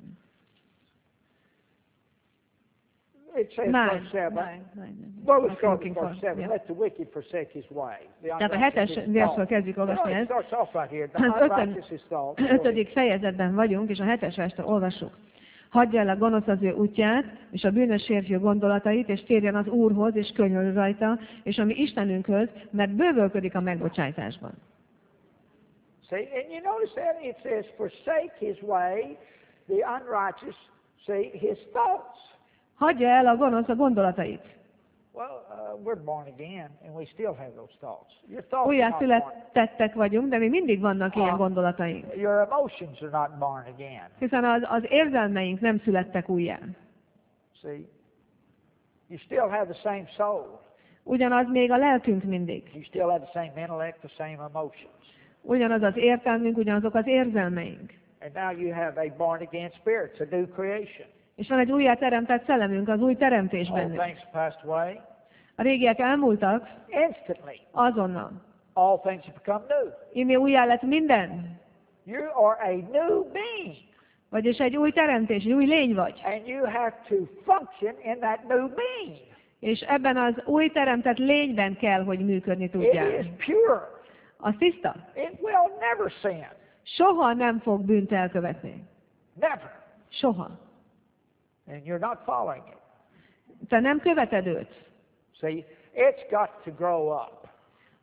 It says Nine. verse seven. Nine, nine. Well, let's That's start looking with verse for, seven. yeah. Let the wicked forsake his way. The Tehát a unrighteous hetes his versről thoughts. kezdjük olvasni No, it ezt. starts off right here. The Az ötven- unrighteous his thoughts. ötödik fejezetben vagyunk, és a hetes verstől olvassuk. Hagyja el a gonosz az ő útját, és a bűnös férfi gondolatait, és térjen az Úrhoz, és könyörül rajta, és a mi Istenünkhöz, mert bővölködik a megbocsájtásban. See, and you notice that it says, forsake his way, the unrighteous, see, his thoughts. Hagyja el a gonosz a gondolatait. Well, uh, we're born again, and we still have those thoughts. Your thoughts are not born. Újjászületettek vagyunk, de mi mindig vannak ilyen gondolataink. Your emotions are not born again. Hiszen az, az érzelmeink nem születtek újjá. See, you still have the same soul. Ugyanaz még a lelkünk mindig. You still have the same intellect, the same emotions. Ugyanaz az értelmünk, ugyanazok az érzelmeink. And now you have a born again spirit, it's a new creation. És van egy újjá teremtett szellemünk, az új teremtés All bennünk. things passed away A régiek elmúltak, instantly. azonnal. All things have become new. Imi újjá lett minden. You are a new being, Vagyis egy új teremtés, egy új lény vagy. and you have to function in that new being. És ebben az új teremtett lényben kell, hogy működni It tudjál. is pure. Az tiszta. It will never sin. Soha nem fog bűnt elkövetni. Never. Soha. And you're not following it. Te nem követed őt. See, it's got to grow up.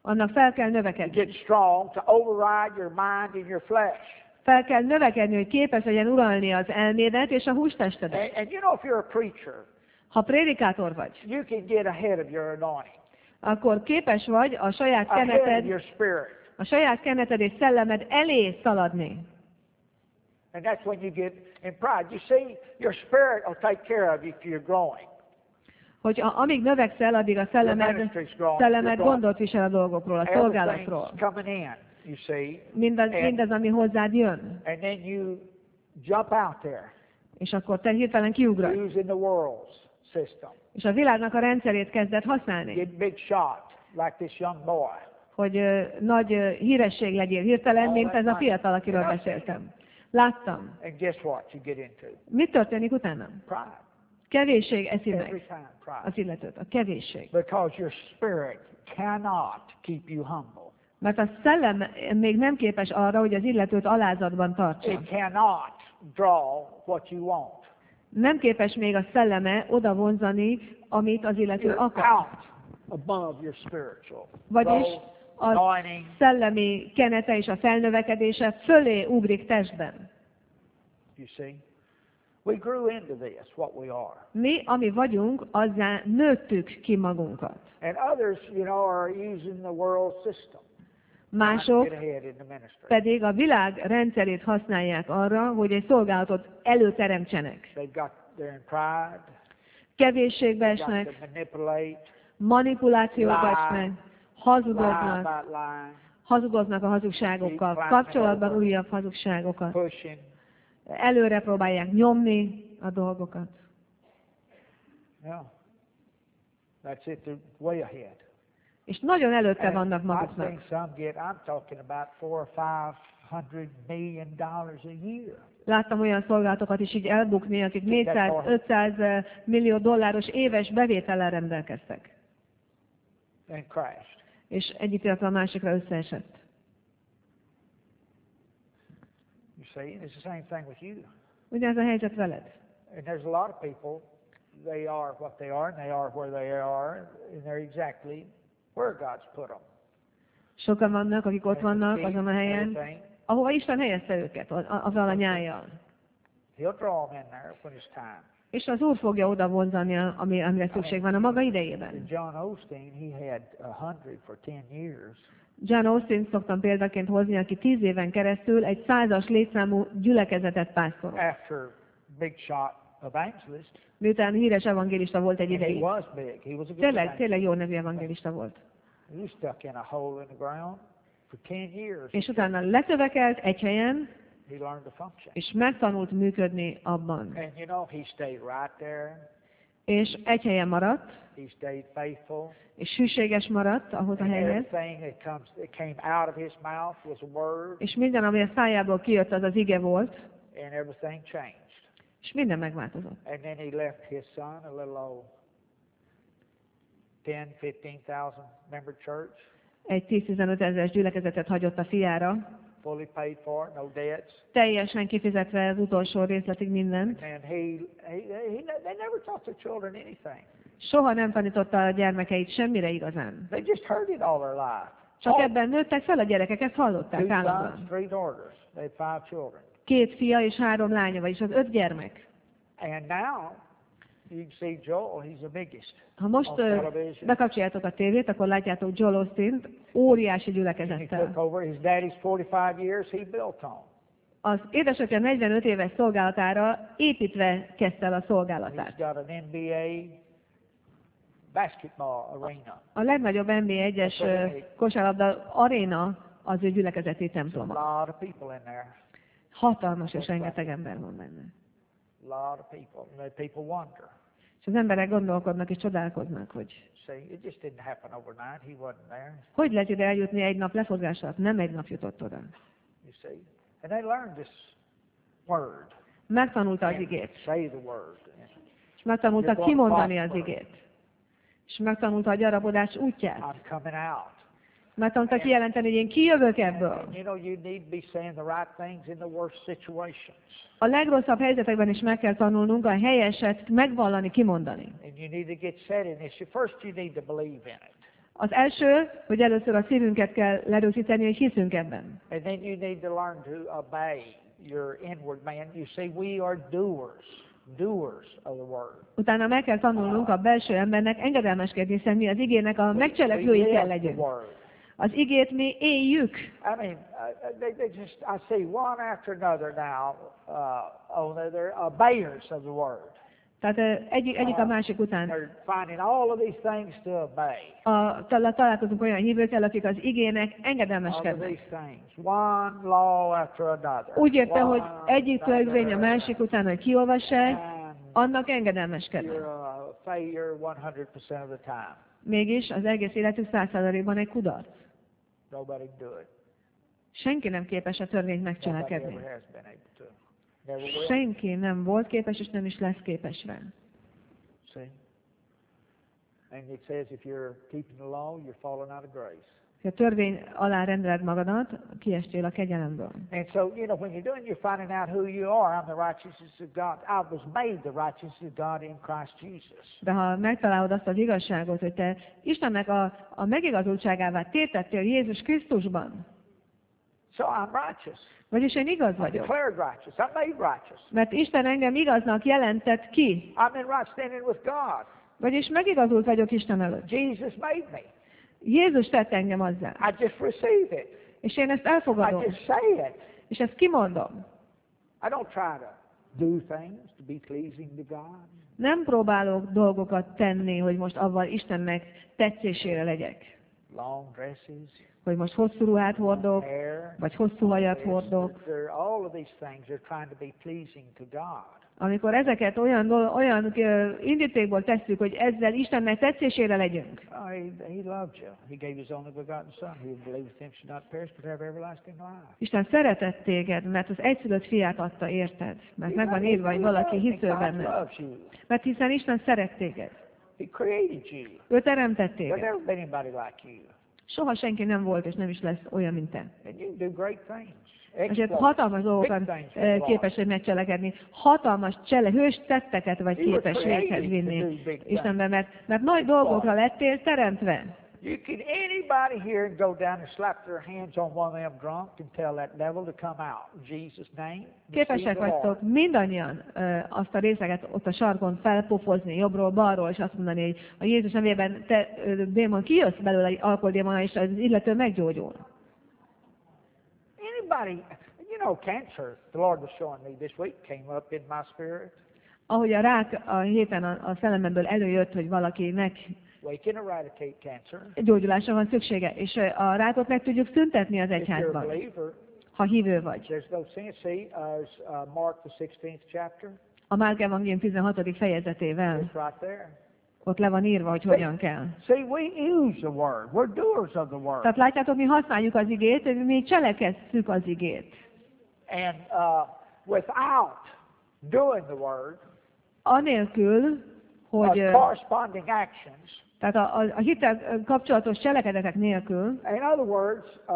annak fel kell You növekedni. get strong to override your mind and your flesh. Fel kell növekedni, hogy képes legyen uralni az elmédet és a hústestedet. And, and you know, if you're a preacher, Ha prédikátor vagy, you can get ahead of your anointing, akkor képes vagy a saját ahead of keneted, your spirit. a saját keneted és szellemed elé szaladni. And that's when you get in pride. You see, your spirit will take care of you if you're growing. Hogy a, amíg növekszel, addig a szellemed, szellemed gondot visel a dolgokról, a szolgálatról. Everything's coming in, you see. Mindaz, And- mindaz, ami hozzád jön. And then you jump out there És akkor te hirtelen kiugrasz. using the world's system. És a világnak a rendszerét kezded használni. Get big shot like this young boy. Hogy ö, nagy ö, híresség legyél hirtelen, mint ez a fiatal, akiről beszéltem. Láttam. And guess what you get into? Mi történik utána? Pride. Kevésség eszi Every meg time, pride. az illetőt. A kevésség. Because your spirit cannot keep you humble. Mert a szellem még nem képes arra, hogy az illetőt alázatban tartsa. It cannot draw what you want. Nem képes még a szelleme oda vonzani, amit az illető You're akar. out above your spiritual. Vagyis growth, az anointing. szellemi kenete és a felnövekedése fölé ugrik testben. You see? We grew into this, what we are. Mi, ami vagyunk, azzá nőttük ki magunkat. And others, you know, are using the world system. to Mások get ahead in the ministry. pedig a világ rendszerét használják arra, hogy egy szolgálatot előteremtsenek. They've got, they're in pride. Kevészségbe They've got esnek, to manipulate, manipulációba lie, esnek, lie hazudoznak, about lying, hazudoznak a hazugságokkal, kapcsolatban újabb hazugságokat. pushing. Előre próbálják nyomni a dolgokat. Yeah. That's it, they're way ahead. És nagyon előtte vannak And I've maguknak. seen some get, I'm talking about four or five hundred million dollars a year. Láttam olyan szolgálatokat is így elbukni, akik négyszáz-ötszáz millió dolláros éves bevétellel rendelkeztek. And crashed. És egyik pillanatra a másikra összeesett. You see, it's the same thing with you. Ugyanez a helyzet veled. And there's a lot of people, they are what they are, and they are where they are, and they're exactly where God's put them. Sokan vannak, akik ott vannak azon a helyen, Everything. ahova Isten helyezte őket, azzal a nyájjal. He'll draw them in there when it's time. És az Úr fogja oda vonzani, ami, amire szükség van a maga idejében. John Osteen, he had a hundred for ten years. John Austin szoktam példaként hozni, aki tíz éven keresztül egy százas létszámú gyülekezetet pásztorolt. After big shot evangelist, Miután híres evangélista volt egy and he ideig. was big. He was a good Tényleg, evangelist. tényleg jó nevű evangélista volt. He was stuck in a hole in the ground for ten years. És utána letövekelt egy helyen, He learned to function. és megtanult működni abban. And you know, he stayed right there. És egy helyen maradt, He stayed faithful. és hűséges maradt ahhoz a And helyhez, everything that comes that came out of his mouth was a word, és minden, ami a szájából kijött, az az ige volt, and everything changed. és minden megváltozott. And then he left his son, a little old ten, fifteen thousand member church, Egy tíz-tizenöt ezeres gyülekezetet hagyott a fiára, fully paid for, no debts. teljesen kifizetve az utolsó részletig mindent. And he, he, he, they never taught their children anything. Soha nem tanította a gyermekeit semmire igazán. They just heard it all their life. Csak ebben nőttek fel a gyerekek, ezt hallották Two sons, állandóan. three daughters. They had five children. Két fia és három lánya, vagyis az öt gyermek. And now, you can see Joel, he's the biggest. Ha most ö, bekapcsoljátok a tévét, akkor látjátok Joel Ostint óriási He gyülekezettel. took over his daddy's forty-five years he built on. Az édesapja negyvenöt éves szolgálatára építve kezdte el a He's szolgálatát. got an N B A basketball arena. A legnagyobb N B A egyes ö, kosárlabda aréna az ő gyülekezeti A temploma. lot of people in there. Hatalmas és rengeteg ember van benne. A lot of people. And the people wonder. És az emberek gondolkodnak és csodálkoznak, hogy See, it just didn't happen overnight. He wasn't there. hogy lehet ide eljutni egy nap lefogás alatt? Nem egy nap jutott oda. You see? And they learned this word. Megtanulta az And igét, say the word. és megtanulta kimondani az igét. És megtanulta a gyarapodás útját. I'm coming out. Megtanulta kijelenteni, hogy én kijövök ebből. And you know, you need to be saying the right things in the worst situations. A legrosszabb helyzetekben is meg kell tanulnunk a helyeset megvallani, kimondani. And you need to get set in this. First, you need to believe in it. Az első, hogy először a szívünket kell lerögzíteni, hogy hiszünk ebben. And then you need to learn to obey your inward man. You see, we are doers. Doers of the word. Utána meg kell tanulnunk a belső embernek engedelmeskedni, hiszen mi az igéne a megcselekvői kell legyünk. Az igét mi éljük. I mean, uh, they, they just, I see one after another now, uh, oh, they're obeyers of the word. Tehát uh, egyik, egyik a másik után. They're finding all of these things to obey. A, találkozunk olyan hívőkkel, akik az igének All of engedelmeskednek. these things. One law after another. Úgy érte, hogy One egyik after törvény a another. másik után, hogy kiolvassák, And annak engedelmeskednek. you're a failure one hundred percent of the time. Mégis az egész életük száz százalékban egy kudarc. Nobody can do it. Senki nem képes a törvényt Nobody megcselekedni. ever has been able to. Never will. Senki nem volt képes, és nem is lesz képes rá. See? And it says if you're keeping the law, you're falling out of grace. Ha a törvény alá rendeled magadat, kiestél a kegyelemből. And so, you know, when you're doing, you're finding out who you are. I'm the righteousness of God. I was made the righteousness of God in Christ Jesus. De ha megtalálod azt az igazságot, hogy te Istennek a, a megigazultságává tétettél Jézus Krisztusban, So I'm righteous. vagyis én igaz I'm vagyok, declared righteous. I'm made righteous. mert Isten engem igaznak jelentett ki, I'm in right standing with God. vagyis megigazult vagyok Isten előtt. Jesus made me. Jézus tett engem azzá, I just receive it. és én ezt I elfogadom, just say it. és ezt kimondom. I don't try to do things to be pleasing to God. Nem próbálok dolgokat tenni, hogy most avval Istennek tetszésére legyek. Long dresses, Hogy most hosszú ruhát hordok, hair. vagy hosszú hajat hordok. They're, all of these things are trying to be pleasing to God. Amikor ezeket olyan, dol- olyan ö, indítékból tesszük, hogy ezzel Istennek tetszésére legyünk. Oh, he, he loved you. He gave his only begotten Son. Who believeth him should not perish, but have everlasting life. Isten szeretett téged, mert az egyszülött fiát adta érted. Mert meg van írva, hogy valaki hisző God benne. loves you. Mert hiszen Isten szeret téged. He created you. Ő teremtett There's téged. never been anybody like you. Soha senki nem volt, és nem is lesz olyan, mint te. And you do great things. Ezért Exploits. hatalmas dolgokat Big things for eh, the Lord. képes vagy megcselekedni. Hatalmas csele, hős tetteket vagy You were képes created véghez to vinni do big things. Istenben, mert, mert nagy dolgokra lettél teremtve. You can anybody here and go down and slap their hands on one of them drunk and tell that devil to come out in Jesus' name. Képesek vagytok mindannyian ö, azt a részeget ott a sarkon felpofozni jobbról, balról, és azt mondani, hogy a Jézus nevében te ö, démon kijössz belőle egy alkoholdémon, és az illető meggyógyul. Anybody, you know, cancer, the Lord was showing me this week, came up in my spirit. Ahogy a rák a héten a, a szellememből előjött, hogy valakinek We can eradicate cancer. gyógyulásra van szüksége, és ö, a rákot meg tudjuk szüntetni az If you're a egyházban, believer, ha hívő vagy. there's no sense. See, uh, it's, uh, Mark the sixteenth chapter. A Márk evangélium tizenhatodik fejezetével It's right there. ott le van írva, hogy hogyan kell. See, we use the word. We're doers of the word. Tehát látjátok, mi használjuk az igét, mi cselekesszük az igét. And uh, without doing the word, Anélkül, hogy, uh, ö, corresponding actions, tehát a, a, a hitel kapcsolatos cselekedetek nélkül, in other words, uh,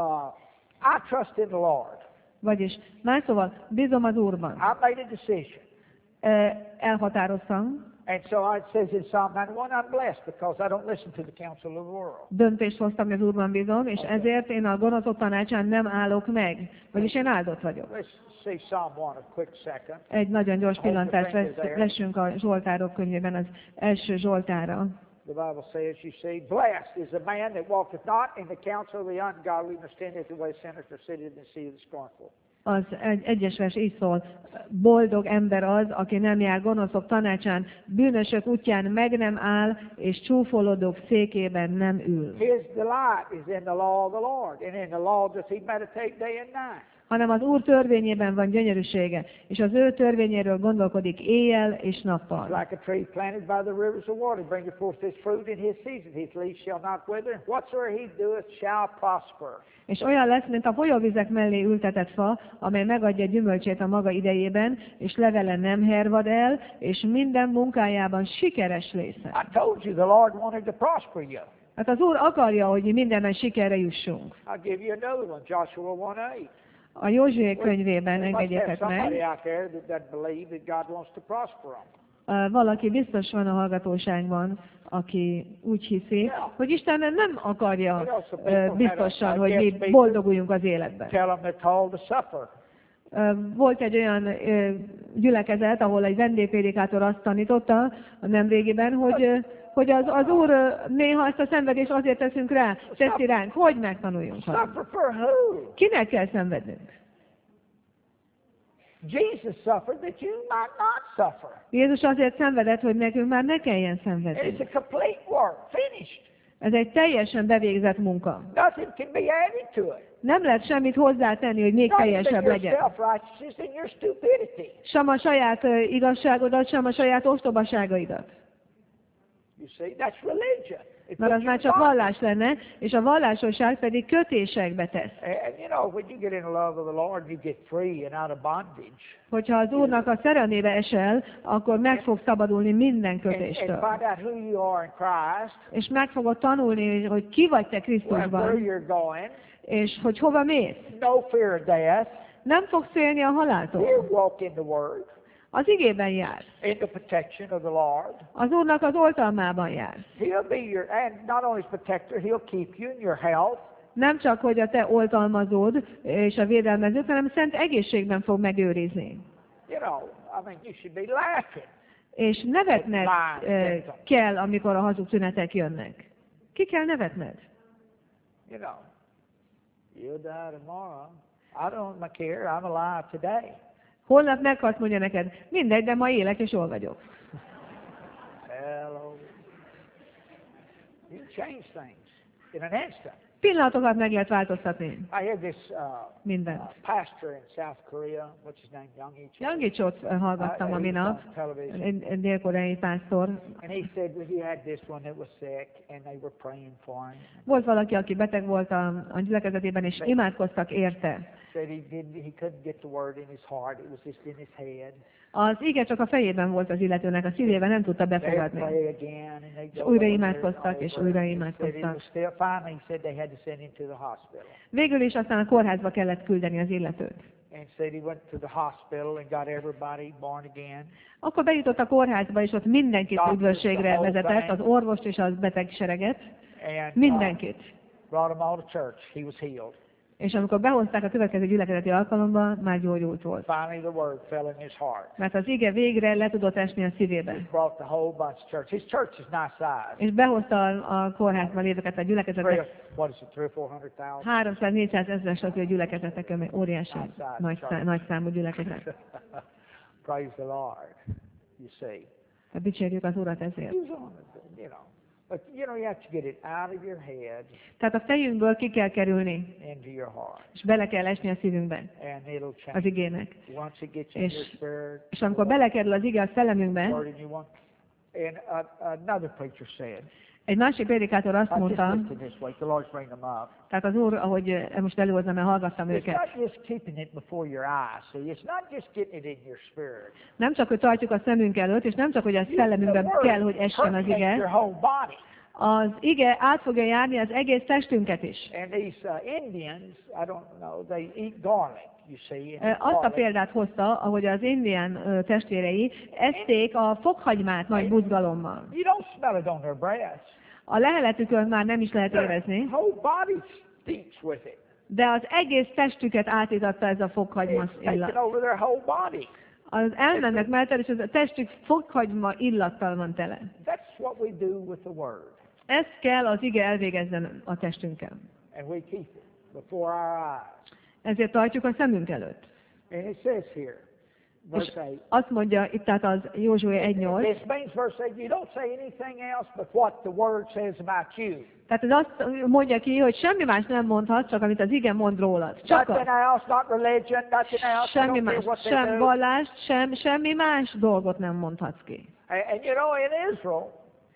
I trust in the Lord. vagyis más szóval bízom az Úrban, I made a decision. Ö, elhatároztam, And so it says in Psalm ninety-one, I'm blessed because I don't listen to the counsel of the world. döntést hoztam, hogy az Úrban bízom, és ezért én a gonoszok tanácsán nem állok meg, vagyis én áldott vagyok. Let's see Psalm one a quick second. Egy nagyon gyors pillantást vesz, vessünk a Zsoltárok könyvében az első Zsoltára. The Bible says, you see, blessed is the man that walketh not in the counsel of the ungodly, nor standeth in the way of sinners, nor sitteth in the seat of the scornful. Az egy, egyes vers így szól, boldog ember az, aki nem jár gonoszok tanácsán, bűnösök útján meg nem áll, és csúfolódók székében nem ül. His delight is in the law of the Lord, and in the law doth he meditate day and night. Hanem az Úr törvényében van gyönyörűsége, és az ő törvényéről gondolkodik éjjel és nappal. Like a tree planted by the rivers of water, bringeth forth his fruit in his season. His leaf shall not wither, and whatsoever he doeth shall prosper. És olyan lesz, mint a folyóvizek mellé ültetett fa, amely megadja gyümölcsét a maga idejében, és levele nem hervad el, és minden munkájában sikeres lesz. I told you the Lord wanted to prosper you. Hát az Úr akarja, hogy mi mindenben sikerre jussunk. I'll give you another one, Joshua one eight. A Józsué könyvében There must have engedjetek somebody meg. out there that, that believe that God wants to prosper them. Valaki biztos van a hallgatóságban, aki úgy hiszi, hogy Isten nem akarja ö, biztosan, hogy mi boldoguljunk az életben. Tell them they're called to suffer. Ö, Volt egy olyan ö, gyülekezet, ahol egy vendégprédikátor azt tanította nemrégiben, hogy, ö, hogy az, az Úr ö, néha ezt a szenvedést azért teszünk rá, teszi ránk, hogy megtanuljunk. Suffer for who? Kinek kell szenvednünk? Jesus suffered that you might not suffer. Jézus azért szenvedett, hogy nekünk már ne kelljen And szenvedni. it's a complete work, finished. Ez egy teljesen bevégzett munka. Nothing can be added to it. Nem lehet semmit hozzátenni, hogy még Not even teljesebb your legyen. self-righteousness and your stupidity. Sem a saját ö, igazságodat, sem a saját ostobaságaidat. You see, that's religion. It Mert az puts már you csak in bondage. vallás lenne, és a vallásosság pedig kötésekbe tesz. And you know, when you get in love of the Lord, you get free and out of bondage. Hogyha az Úrnak a szerelmébe esel, akkor meg fog szabadulni minden And, and kötéstől. find out who you are in Christ, És meg fogod tanulni, hogy ki vagy te and where Krisztusban, you're going. és hogy hova mész. No fear of death. Nem fogsz félni a haláltól. Here, walk in the Word, Az igében jársz. in the protection of the Lord. Az Úrnak az oltalmában jársz. He'll be your, and not only his protector, he'll keep you in your health. Nem csak, hogy a te oltalmazód és a védelmeződ, hanem szent egészségben fog megőrizni. You know, I mean, you should be laughing. És nevetned eh, kell, amikor a hazug tünetek jönnek. Ki kell nevetned? You know, you'll die tomorrow. I don't care. I'm alive today. Holnap meghalsz, mondja neked. Mindegy, de ma élek és jól vagyok. Hello. You change things in an instant. Pillanatokat meg lehet változtatni. I heard this uh, Mindent. uh, pastor in South Korea. What's his name? Young Ichi. Jangicsot hallgattam a minap, television. egy, egy dél-koreai pásztor. And he said that he had this one that was sick, and they were praying for him. Volt valaki, aki beteg volt a, a gyülekezetében, és imádkoztak érte. Said he didn't, he couldn't get the word in his heart. It was just in his head. Az ige csak a fejében volt az illetőnek, a szívében nem tudta They'd befogadni. pray again, and they'd És go újra over imádkoztak, and és over. újra He said he imádkoztak. was still, finally, he said they had to send him to the hospital. Végül is aztán a kórházba kellett küldeni az illetőt. And said he went to the hospital and got everybody born again. Akkor bejutott a kórházba, és ott mindenkit üdvösségre vezetett, az orvost és az betegsereget, And uh, mindenkit. brought them all to church. He was healed. És amikor behozták a következő gyülekezeti alkalomba, már gyógyult volt. Finally, the word fell in his heart. Mert az ige végre le tudott esni a szívébe. He brought the whole bunch to church. His church is nice size. És behozta a, a kórházban lévőket a Three, gyülekezetet. what is it, three or four hundred thousand? háromszáz-négyszáz ezres az ő gyülekezetek, ami óriási, nagy, szá- nagy számú gyülekezet. Praise the Lord. You see. Hát dicsérjük az Urat ezért. He was on it, you know. But you know, you have to get it out of your head Tehát a fejünkből ki kell kerülni, into your heart, és bele kell esni a szívünkbe and it'll az change. igének. Once it gets in És- your spirit, És amikor belekerül az ige a szellemünkbe, word in you want. And uh, another preacher said, egy másik prédikátor azt I just mondta, listen this way. The Lord's bringing them up. tehát az Úr, ahogy eh, most előhozom, mert hallgattam It's őket. not just keeping it before your eyes. See, it's not just getting it in your spirit. Nem csak, hogy tartjuk a szemünk előtt, és nem csak, hogy a szellemünkben The word kell, hogy essen az permeates your ige, whole body. az ige át fogja járni az egész testünket is. And these uh, Indians, I don't know, they eat garlic, you see. and Eh, Azt a garlic. példát hozta, ahogy az indián ö, testvérei eszték a fokhagymát nagy buzgalommal. You don't smell it on their breath. A leheletükön már nem is lehet Their érezni, whole body stinks with it. de az egész testüket átítatta ez a fokhagyma It's taken illat. over their whole body. Az elmennek mellett, és az a testük fokhagyma illattal van tele. That's what we do with the Word. Ezt kell az ige elvégezzen a testünkkel. And we keep it before our eyes. Ezért tartjuk a szemünk előtt. And it says here, És verse eight. azt mondja itt tehát az Józsué egy nyolc, This means, verse eight, you don't say anything else but what the Word says about you. tehát ez azt mondja ki, hogy semmi más nem mondhat, csak amit az ige mond rólad. Csak Nothing az. else, not religion, nothing else. I Semmi don't care más, what they sem do. vallást, sem, semmi más dolgot nem mondhatsz ki. And, and you know, in Israel,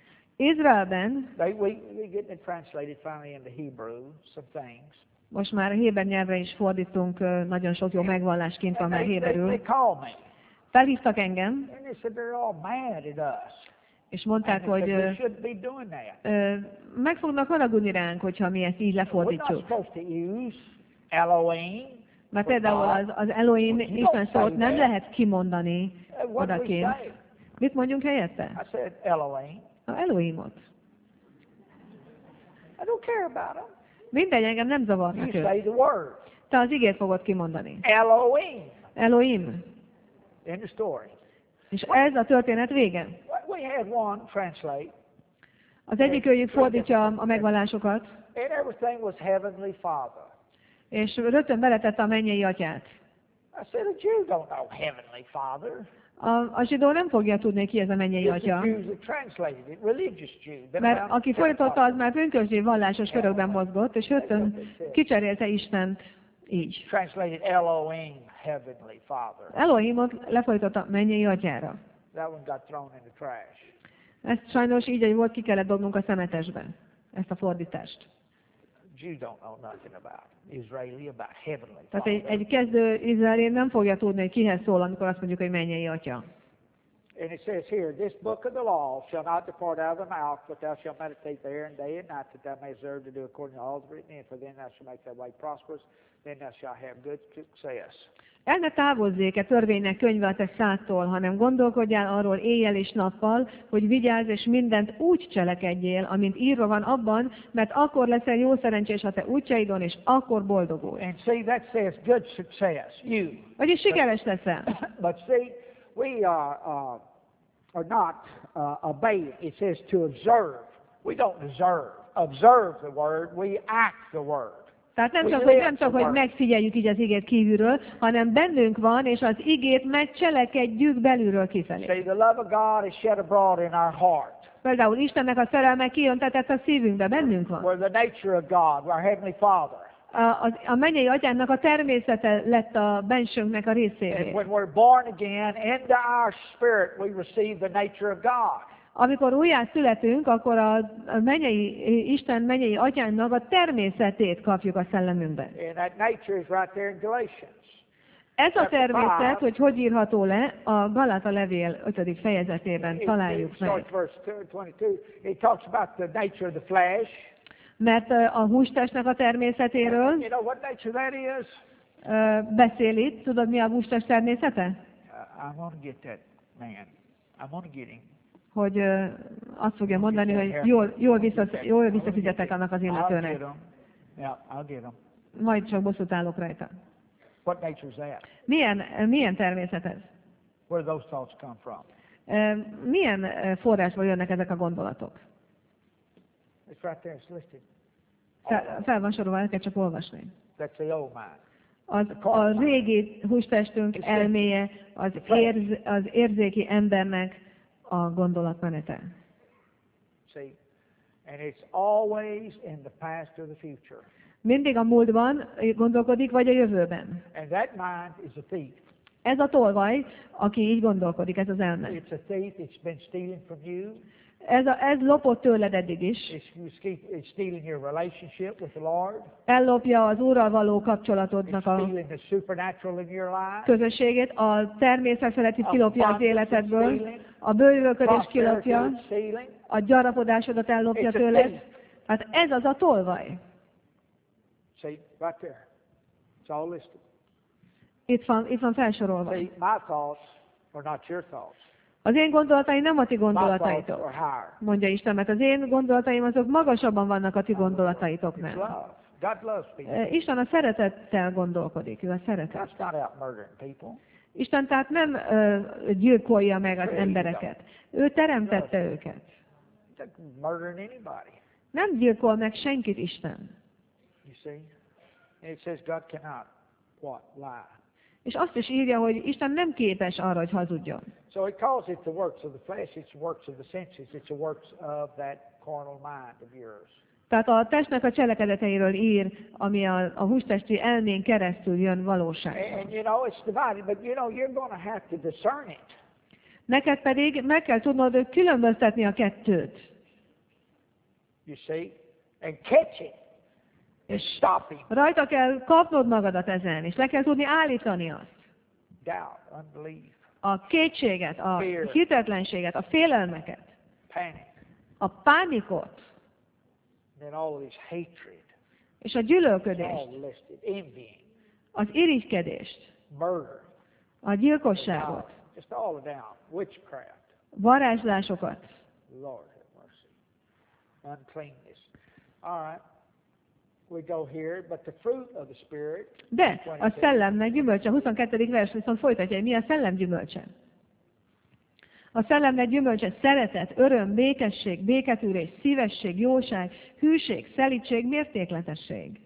Izraelben, they, we, we get it translated finally into Hebrew, some things. most már héber nyelvre is fordítunk, ö, nagyon sok jó megvallás kint van And már they, they, héberül. they call me. Felhívtak engem, And they said they're all mad at us. és And mondták, they hogy said ö, we shouldn't be doing that. ö, meg fognak haragudni ránk, hogyha mi ezt így We're not lefordítsuk. supposed to use Elohim. Mert például az, az Elohim Isten szót nem lehet kimondani Uh, What we odakint. say? Mit mondjunk helyette? I said Elohim. A Elohimot. I don't care about them. Mindegy, engem nem You zavarnak say ők. the word. Te az igét fogod kimondani. Elohim. Elohim. In the story. És ez a történet vége. We had one translate, Az egyik őjük fordítja a megvallásokat, and everything was Heavenly Father. és rögtön beletette a mennyei atyát. I said, a Jew don't know Heavenly Father. A, a zsidó nem fogja tudni, ki ez a mennyei It's the atya, Jews that translated it, religious Jews. Been mert around aki fordította, az már pünkösdi vallásos körökben mozgott, és rögtön kicserélte Istent így. translated Elohim, Heavenly Father. Elohimot lefordította mennyei atyára. That one got thrown in the trash. Ezt sajnos így, hogy volt, ki kellett dobnunk a szemetesbe, ezt a fordítást. Jew don't know nothing about Israeli, about Heavenly Tehát Father. egy, egy kezdő izraeli nem fogja tudni, hogy kihez szól, amikor azt mondjuk, hogy mennyei atya. And it says here, this book of the law shall not depart out of the mouth, but thou shalt meditate therein day and night, that thou mayest observe to do according to all that's written in, for then thou shalt make thy way prosperous, then thou shalt have good success. El ne távozzék-e törvénynek könyve a te szádtól, hanem gondolkodjál arról éjjel és nappal, hogy vigyázz és mindent úgy cselekedjél, amint írva van abban, mert akkor leszel jó szerencsés a te útjaidon, és akkor boldogulj. And see, that says good success, you. Vagyis sikeres leszel. But see, we are, uh, are not uh, obeying. It says to observe. We don't deserve. Observe the word. We act the word. Tehát nem csak, hogy, nem csak, hogy megfigyeljük így az igét kívülről, hanem bennünk van, és az igét megcselekedjük belülről kifelé. See, the love of God is shed abroad in our heart. Például Istennek a szerelme kijöntetett a szívünkbe, bennünk van. We're the nature of God, our Heavenly Father. A, a, a mennyei atyának a természete lett a bensőnknek a And részévé. when we're born again, into our spirit we receive the nature of God. Amikor újjá születünk, akkor a, a mennyei, Isten mennyei atyának a természetét kapjuk a szellemünkbe. And that nature is right there in Galatians. Ez a természet, hogy hogy írható le, a Galata levél ötödik fejezetében It, találjuk it meg. starts verse twenty-two. It talks about the nature of the flesh. Mert a hústestnek a természetéről You know what nature that is? ö, beszél itt. Tudod, mi a hústest természete? Uh, I'm going to get that man. I'm going to get him. Hogy ö, azt fogja mondani, hogy jól, jól, vissza, jól visszafizetek annak az I'll get illetőnek. him. Yeah, I'll get him. Majd csak bosszút állok rajta. What nature is that? Milyen, milyen természet ez? Where do those thoughts come from? Ö, Milyen ö, forrásból jönnek ezek a gondolatok? It's right there. It's listed. Fel, fel van sorolva, el kell csak olvasni. That's the old mind. Az, a régi hústestünk elméje, az, érz, az érzéki embernek a gondolatmenete. See? And it's always in the past or the future. Mindig a múltban gondolkodik, vagy a jövőben. And that mind is a thief. Ez a tolvaj, aki így gondolkodik, ez az elme. It's a thief. It's been stealing from you. Ez, a, ez lopott tőled eddig is. It's, it's stealing your relationship with the Lord. Ellopja az Úrral való It's kapcsolatodnak a stealing the supernatural in your life. közösségét, a természet feletti kilopja az életedből, a bővölködést kilopja, Prosperity stealing. a gyarapodásodat ellopja It's a tőled. thief. Hát ez az a tolvaj. See, right there. It's all listed. Itt van, itt van felsorolva. See, my thoughts are not your thoughts. Az én gondolataim nem a ti My thoughts gondolataitok, are higher. mondja Isten, mert az én gondolataim azok magasabban vannak a ti It's gondolataitoknál. love. God loves people. Eh, Isten a szeretettel gondolkodik, ő a szeretet. God's not out murdering people. Isten tehát nem ö, gyilkolja meg az embereket. Ő teremtette őket. He's not murdering anybody. Nem gyilkol meg senkit Isten. You see? And it says God cannot what? Lie. És azt is írja, hogy Isten nem képes arra, hogy hazudjon. So it calls it the works of the flesh, it's the works of the senses, it's the works of that carnal mind of yours. Tehát a testnek a cselekedeteiről ír, ami a, a hústesti elmén keresztül jön valóság. And, and you know, it's divided, but you know, you're going to have to discern it. Neked pedig meg kell tudnod különböztetni a kettőt. You see? And catch it. And stop him. Rajta kell kapnod magadat ezen, és le kell tudni állítani azt. Doubt, unbelief, A kétséget, a Fear. hitetlenséget, a félelmeket, panic, a pánikot, and then all of this hatred. és a It's gyűlölködést, all listed. Envying, az irigykedést, murder, a gyilkosságot, just all down. Witchcraft. Varázslásokat. Lord have mercy. Uncleanness. All right. We go here, but the fruit of the Spirit. De a szellemnek gyümölcse, huszonkettő vers viszont folytatja, hogy mi a szellem gyümölcse. A szellemnek gyümölcse szeretet, öröm, békesség, béketűrés, szívesség, jóság, hűség, szelídség, mértékletesség.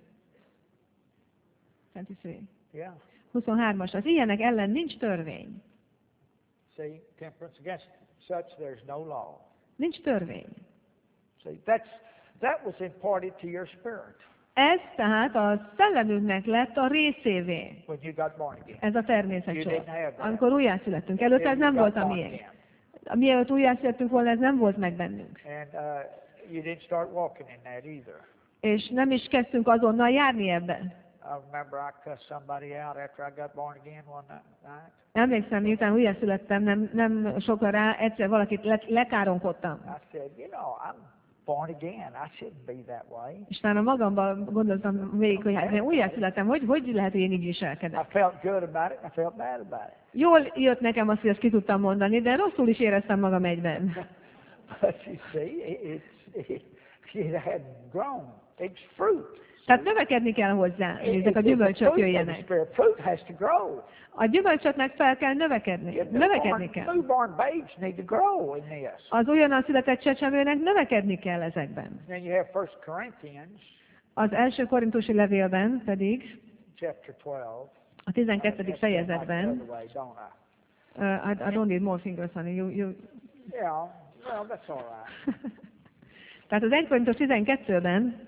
huszonhárom. Yeah. huszonhármas. Az ilyenek ellen nincs törvény. See, temperance against such there's no law. Nincs törvény. See, that's that was imparted to your spirit. Ez tehát a szellemünknek lett a részévé. When you got born again. Ez a You természetsor. didn't have that. Amikor újjászülettünk. Előtte ez nem You volt got a born miénk. again. Mielőtt újjászülettünk volna, ez nem volt meg bennünk. And uh, you didn't start walking in that either. És nem is kezdtünk azonnal járni ebben. I remember I cussed somebody out after I got born again one night. Emlékszem, miután újjászülettem, nem, nem sokkal rá, egyszer valakit le, lekáronkodtam. I said, you know, I'm born again. I shouldn't be that way. És talán magamban gondoltam végig, hogy hát én újjászülettem, hogy, hogy lehet, hogy én így I viselkedek. felt good about it. I felt bad about it. Jól jött nekem azt, hogy ezt ki tudtam mondani, de rosszul is éreztem magam egyben. But you see, it's, it, it had grown. It's fruit. Tehát növekedni kell hozzá, hogy ezek a It's the gyümölcsök fruit of the jöjjenek. Spirit. Fruit has to grow. A gyümölcsöknek fel kell növekedni. Növekedni Newborn, kell. newborn babes need to grow in this. Az újonnan született csecsemőnek növekedni kell ezekben. Then you have First Corinthians Az első korintusi levélben pedig, chapter twelve. a tizenkettedik That's like the fejezetben, other way, don't I? uh, I, I don't need more fingers, honey. You, you... Yeah, well, that's all right. Tehát az egy Korintus tizenkettőben,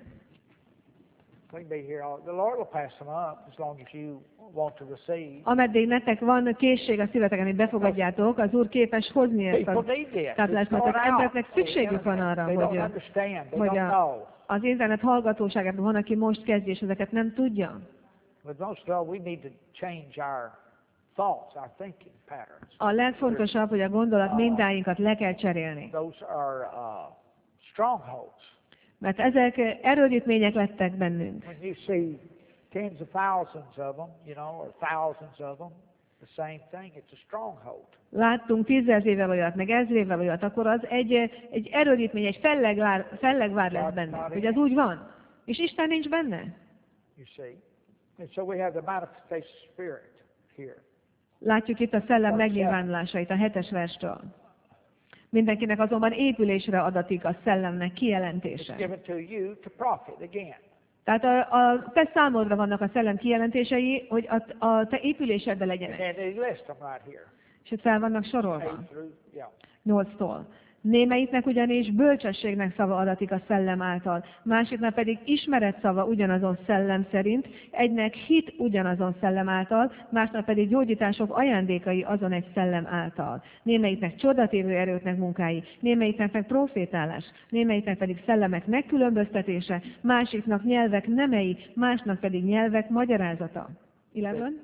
We can be here all. The Lord will pass them up as long as you want to receive. ameddig nektek van készség a szíveteken, hogy befogadjátok, az Úr képes hozni ezt People a need this. táplást, It's mert az going out. embereknek szükségük van arra, They hogy, don't understand. They hogy don't a, know. az internet hallgatóságában van, aki most kezdi, és ezeket nem tudja. But most of all, we need to change our thoughts, our thinking patterns. A legfontosabb, hogy a gondolat mintáinkat le kell cserélni. Those are uh, strongholds. Mert ezek erődítmények lettek bennünk. When you see tens of thousands of them, you know, or thousands of them, the same thing. It's a stronghold. Láttunk tízezrével olyat, meg ezrével olyat, akkor az egy, egy erődítmény, egy fellegvár, fellegvár lesz bennünk. Hogy az úgy van. És Isten nincs benne. You see, and so we have the manifestation spirit here. Látjuk itt a szellem megnyilvánulásait a hetes verstől. Mindenkinek azonban épülésre adatik a szellemnek It's kijelentése. given to you to profit again. Tehát a, a te számodra vannak a szellem kijelentései, hogy a, a te épülésedbe And legyenek. then they list them right here. És itt fel vannak sorolva. Eight through, yeah. nyolctól. Némelyiknek ugyanis bölcsességnek szava adatik a szellem által, másiknak pedig ismeret szava ugyanazon szellem szerint, egynek hit ugyanazon szellem által, másnak pedig gyógyítások ajándékai azon egy szellem által. Némelyiknek csodatévő erőknek munkái, némelyiknek meg profétálás, némelyiknek pedig szellemek megkülönböztetése, másiknak nyelvek nemei, másnak pedig nyelvek magyarázata. Eleven?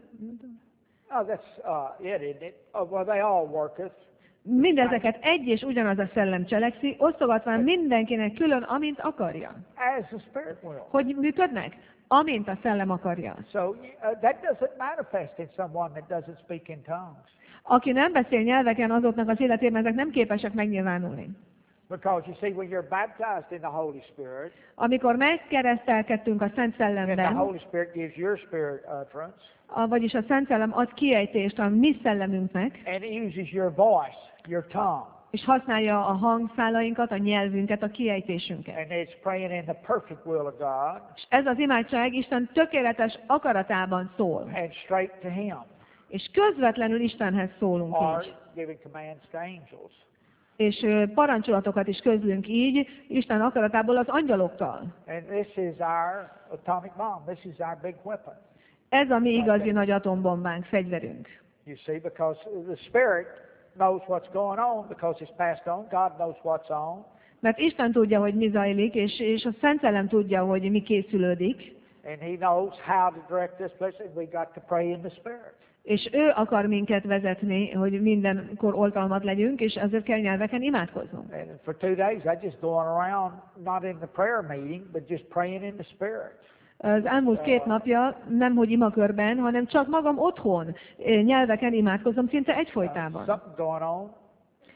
Oh, that's uh, it, isn't it? Oh, well, they all worketh. Mindezeket egy és ugyanaz a szellem cselekszi, osztogatván mindenkinek külön, amint akarja. As the Spirit will. Hogy működnek? Amint a szellem akarja. So uh, that doesn't manifest in someone that doesn't speak in tongues. Aki nem beszél nyelveken, azoknak az életében ezek nem képesek megnyilvánulni. Because you see, when you're baptized in the Holy Spirit, Amikor megkeresztelkedtünk a Szent then the Szellemben, Holy Spirit gives your spirit utterance, a, vagyis a Szent Szellem ad kiejtést a mi szellemünknek, and it uses your voice, your tongue, és használja a hangszálainkat, a nyelvünket, a kiejtésünket. and it's praying in the perfect will of God És ez az imádság Isten tökéletes akaratában szól. and straight to Him, És közvetlenül Istenhez szólunk or így. giving commands to angels. És ö, parancsolatokat is közlünk így, Isten akaratából az angyalokkal. And this is our atomic bomb. This is our big weapon. Ez a mi igazi nagy atombombánk, fegyverünk. You see, because the Spirit knows what's going on because it's passed on. God knows what's on. Mert Isten tudja, hogy mi zajlik, és, és a Szent Szellem tudja, hogy mi készülődik, And He knows how to direct this place. And we got to pray in the Spirit. és ő akar minket vezetni, hogy mindenkor oltalmat legyünk, és ezért kell nyelveken imádkoznunk. And for two days, I just going around, not in the prayer meeting, but just praying in the Spirit. Az elmúlt két napja nem, hogy imakörben, hanem csak magam otthon eh, nyelveken imádkozom szinte Uh, egyfolytában. something going on.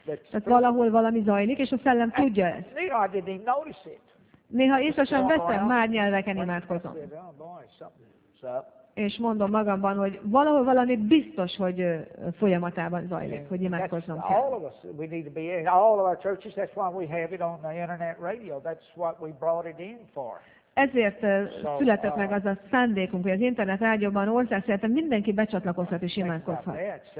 Tehát valahol valami zajlik, és a szellem tudja ezt. You know, I didn't even notice it. Néha észre sem veszem, már nyelveken imádkozom. I said, oh boy, something's up. És mondom magamban, hogy valahol valami biztos, hogy ö, folyamatában zajlik, hogy That's imádkoznom all kell. of us. We need to be in all of our churches. That's why we have it on the internet radio. That's what we brought it in for. Ezért ö, született meg az a szándékunk, hogy az internet rádióban országszerte mindenki becsatlakozhat és imádkozhat.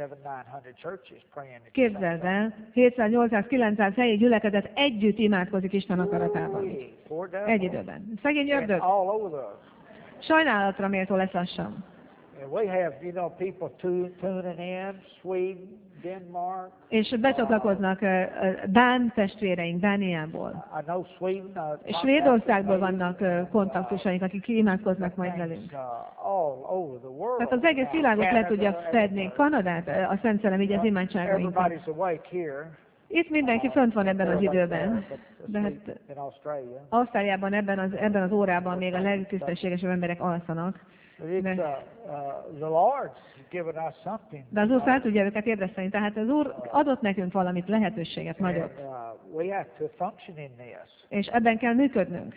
Képzeld el, hétszáz, nyolcszáz, kilencszáz helyi gyülekezet együtt imádkozik Isten akaratában. Egy időben. Szegény ördög. Sajnálatra méltó lesz lassan. We have, you know, people tuning in, Sweden, Denmark. És becsatlakoznak uh, Dán testvéreink Dániából. I know Sweden. Uh, És Svédországból vannak uh, kontaktusaink, akik imádkoznak majd velünk. Tehát az egész világot le tudja fedni. Kanadát, uh, a Szent Szellem így az imádságainkat. Itt mindenki fönt van ebben az időben. De hát Ausztráliában ebben az, ebben az órában még a legtisztességesebb emberek alszanak. De, de az Úr fel tudja őket ébreszteni, tehát az Úr adott nekünk valamit, lehetőséget, nagyot. És ebben kell működnünk.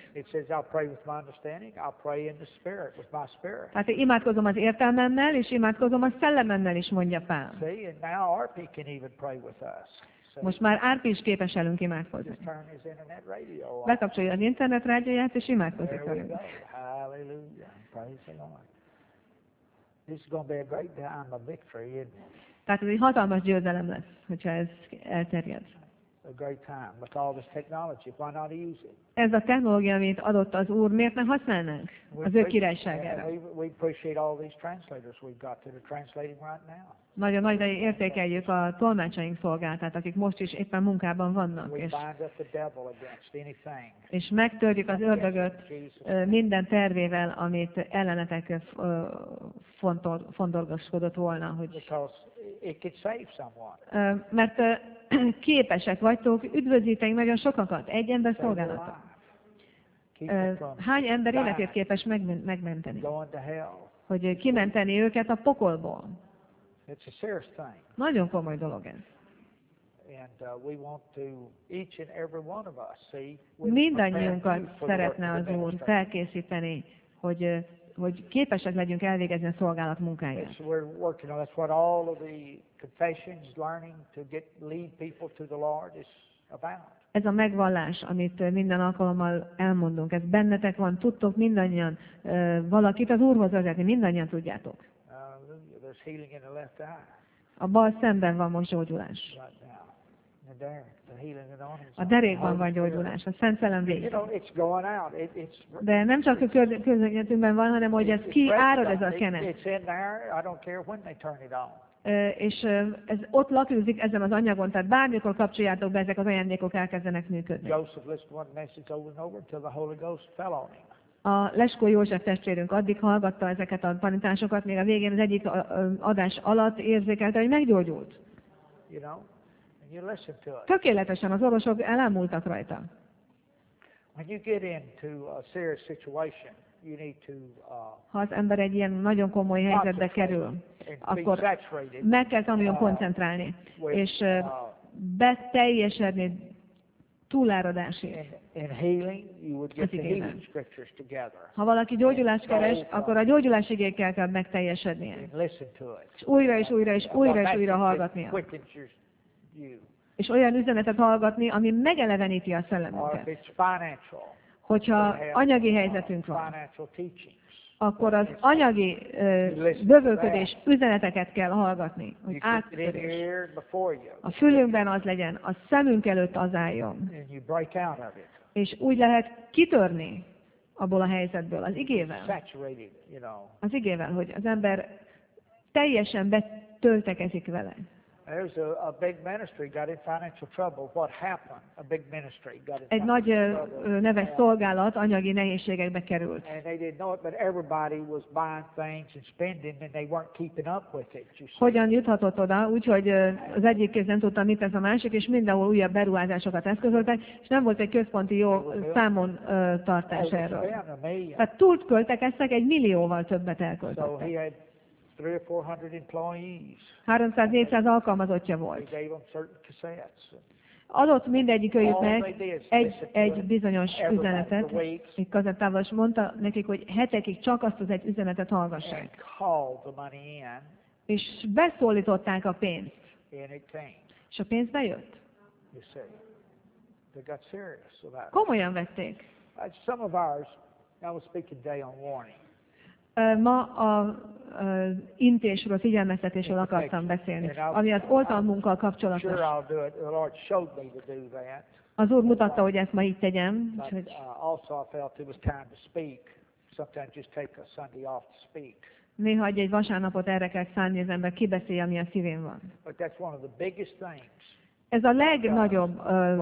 Tehát én imádkozom az értelmemmel, és imádkozom a szellememmel is, mondja Pál. Most már Árpi is képes elünk imádkozni. Bekapcsolja az internet rádióját, és imádkozik velünk. Tehát ez egy hatalmas győzelem lesz, hogyha ez elterjed. Ez a technológia, amit adott az Úr, miért ne használnánk az ő királyságára? Nagyon nagyra értékeljük a tolmácsaink szolgáltát, akik most is éppen munkában vannak, és, és megtörjük az ördögöt minden tervével, amit ellenetek fondorgoskodott volna. Hogy, mert képesek vagytok, üdvözíteink nagyon sokakat, egy ember szolgálata. Hány ember életét képes megmenteni? Hogy kimenteni őket a pokolból. Nagyon komoly dolog ez. Mindannyiunkat szeretne az Úr felkészíteni, hogy, hogy képesek legyünk elvégezni a szolgálat munkáját. Ez a megvallás, amit minden alkalommal elmondunk, ez bennetek van, tudtok mindannyian valakit az Úrhoz vezetni, mindannyian tudjátok. A bal szemben van most gyógyulás. A derékban van gyógyulás, a Szent Szellem végzi. De nem csak a közönségünkben van, hanem hogy ez kiárad ez a kenet. És ez ott lakőzik ezen az anyagon, tehát bármikor kapcsoljátok be, ezek az ajándékok elkezdenek működni. A Leskó József testvérünk addig hallgatta ezeket a tanításokat, még a végén az egyik adás alatt érzékelte, hogy meggyógyult. Tökéletesen az orvosok elámultak rajta. Ha az ember egy ilyen nagyon komoly helyzetbe kerül, akkor meg kell tanuljon koncentrálni, és beteljesedni túláradásért. Ha valaki gyógyulást keres, akkor a gyógyulás igékkel kell megteljesednie. És újra és újra és újra és újra hallgatnia. És olyan üzenetet hallgatni, ami megeleveníti a szellemünket. Hogyha anyagi helyzetünk van, akkor az anyagi uh, bővölködés üzeneteket kell hallgatni, hogy áttörés. A fülünkben az legyen, a szemünk előtt az álljon. És úgy lehet kitörni abból a helyzetből, az igével. Az igével, hogy az ember teljesen betöltekezik vele. There's a, a big ministry got in financial trouble. What happened? A big ministry got in Egy nagy uh, neves szolgálat anyagi nehézségekbe került. And they didn't know it, but everybody was buying things and spending, and they weren't keeping up with it. You see? Hogyan juthatott oda? Úgyhogy uh, az egyik kéz nem tudta, mit tesz a másik, és mindenhol újabb beruházásokat eszközöltek, és nem volt egy központi jó számon uh, tartás erről. Tehát túlt költekeztek, egy millióval többet elköltöttek. three or four hundred employees. háromszáz-négyszáz alkalmazottja He volt. gave them certain cassettes. Adott mindegyikőjüknek egy, egy bizonyos üzenetet, egy kazettával, és mondta nekik, hogy hetekig csak azt az egy üzenetet hallgassák. And called the money in, És beszólították a pénzt. and it came. És a pénz bejött. You see, they got serious about it. Komolyan vették. Uh, Some of ours, I was speaking today on warning. Ö, Ma a ö, intésről, figyelmeztetésről akartam beszélni, ami az oltalmunkkal kapcsolatos. Sure, I'll do it. The Lord showed me to do that. Az Úr mutatta, hogy ezt ma így tegyem, But úgyhogy uh, also I felt it was time to speak. Sometimes just take a Sunday off to speak. néha egy vasárnapot erre kell szállni, az ember kibeszélje, ami a szívén van. But that's one of the biggest things. Ez a legnagyobb ö,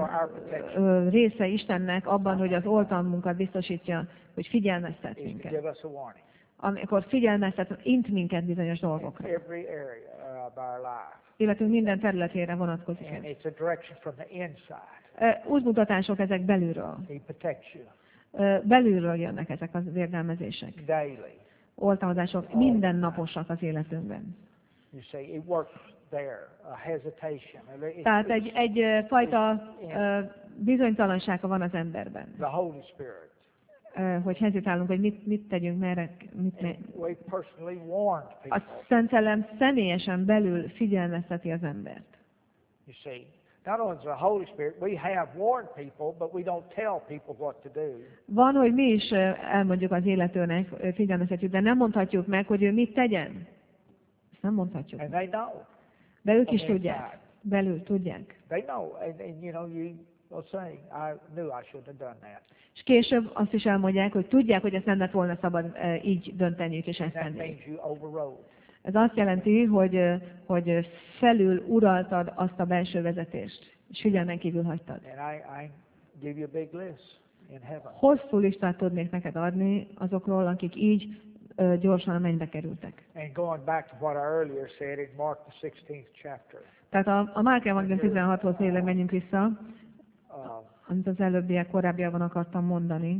ö, része Istennek abban, hogy az oltalmunkat biztosítja, hogy figyelmeztet Is to minket. give us a warning. Amikor figyelmeztet, int minket bizonyos In dolgokra. every area of our life. Életünk minden területére vonatkozik And ez. it's a direction from the inside. Ö, Útmutatások ezek belülről. He protects you Ö, Belülről jönnek ezek az érdelmezések. daily. Oltalmazások mindennaposak az életünkben. You see, it works there. A hesitation. It's- Tehát it's egy, egy ö, fajta ö, bizonytalansága van az emberben. the Holy Spirit. Ö, Hogy hezitálunk, hogy mit, mit tegyünk, merre, mit ne. And we personally warned A people. Szent Szellem személyesen belül figyelmezteti az embert. You see, not only is the Holy Spirit, we have warned people, but we don't tell people what to do. Van, hogy mi is ö, elmondjuk az életőnek, ö, figyelmeztetjük, de nem mondhatjuk meg, hogy ő mit tegyen. Ezt nem mondhatjuk. And they know. De ők is on the tudják. inside. Belül tudják. They know. And, and you know, you will say, I knew I shouldn't have done that. És később azt is elmondják, hogy tudják, hogy ezt nem lett volna szabad ö, így dönteniük és ezt That tenni. means you overrode. Ez azt jelenti, hogy, ö, hogy felül uraltad azt a belső vezetést, és figyelmen kívül hagytad. And I, I give you a big list in heaven. Hosszú listát tudnék neked adni azokról, akik így ö, gyorsan a mennybe kerültek. And going back to what I earlier said in Mark the sixteenth chapter, Tehát a, a Márk Evangélium tizenhathoz tényleg menjünk vissza, uh, amit az előbbiek korábbiakban akartam mondani.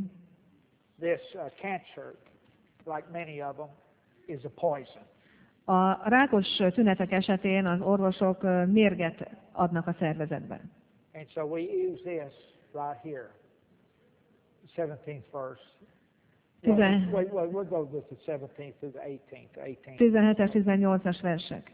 this uh, cancer, like many of them, is a poison. A rákos tünetek esetén az orvosok ö, mérget adnak a szervezetbe. And so we use this right here, seventeenth verse. Well, Tizen- wait, wait, we'll go with the seventeenth through the eighteenth. eighteenth. tizenhetes tizennyolcas versek.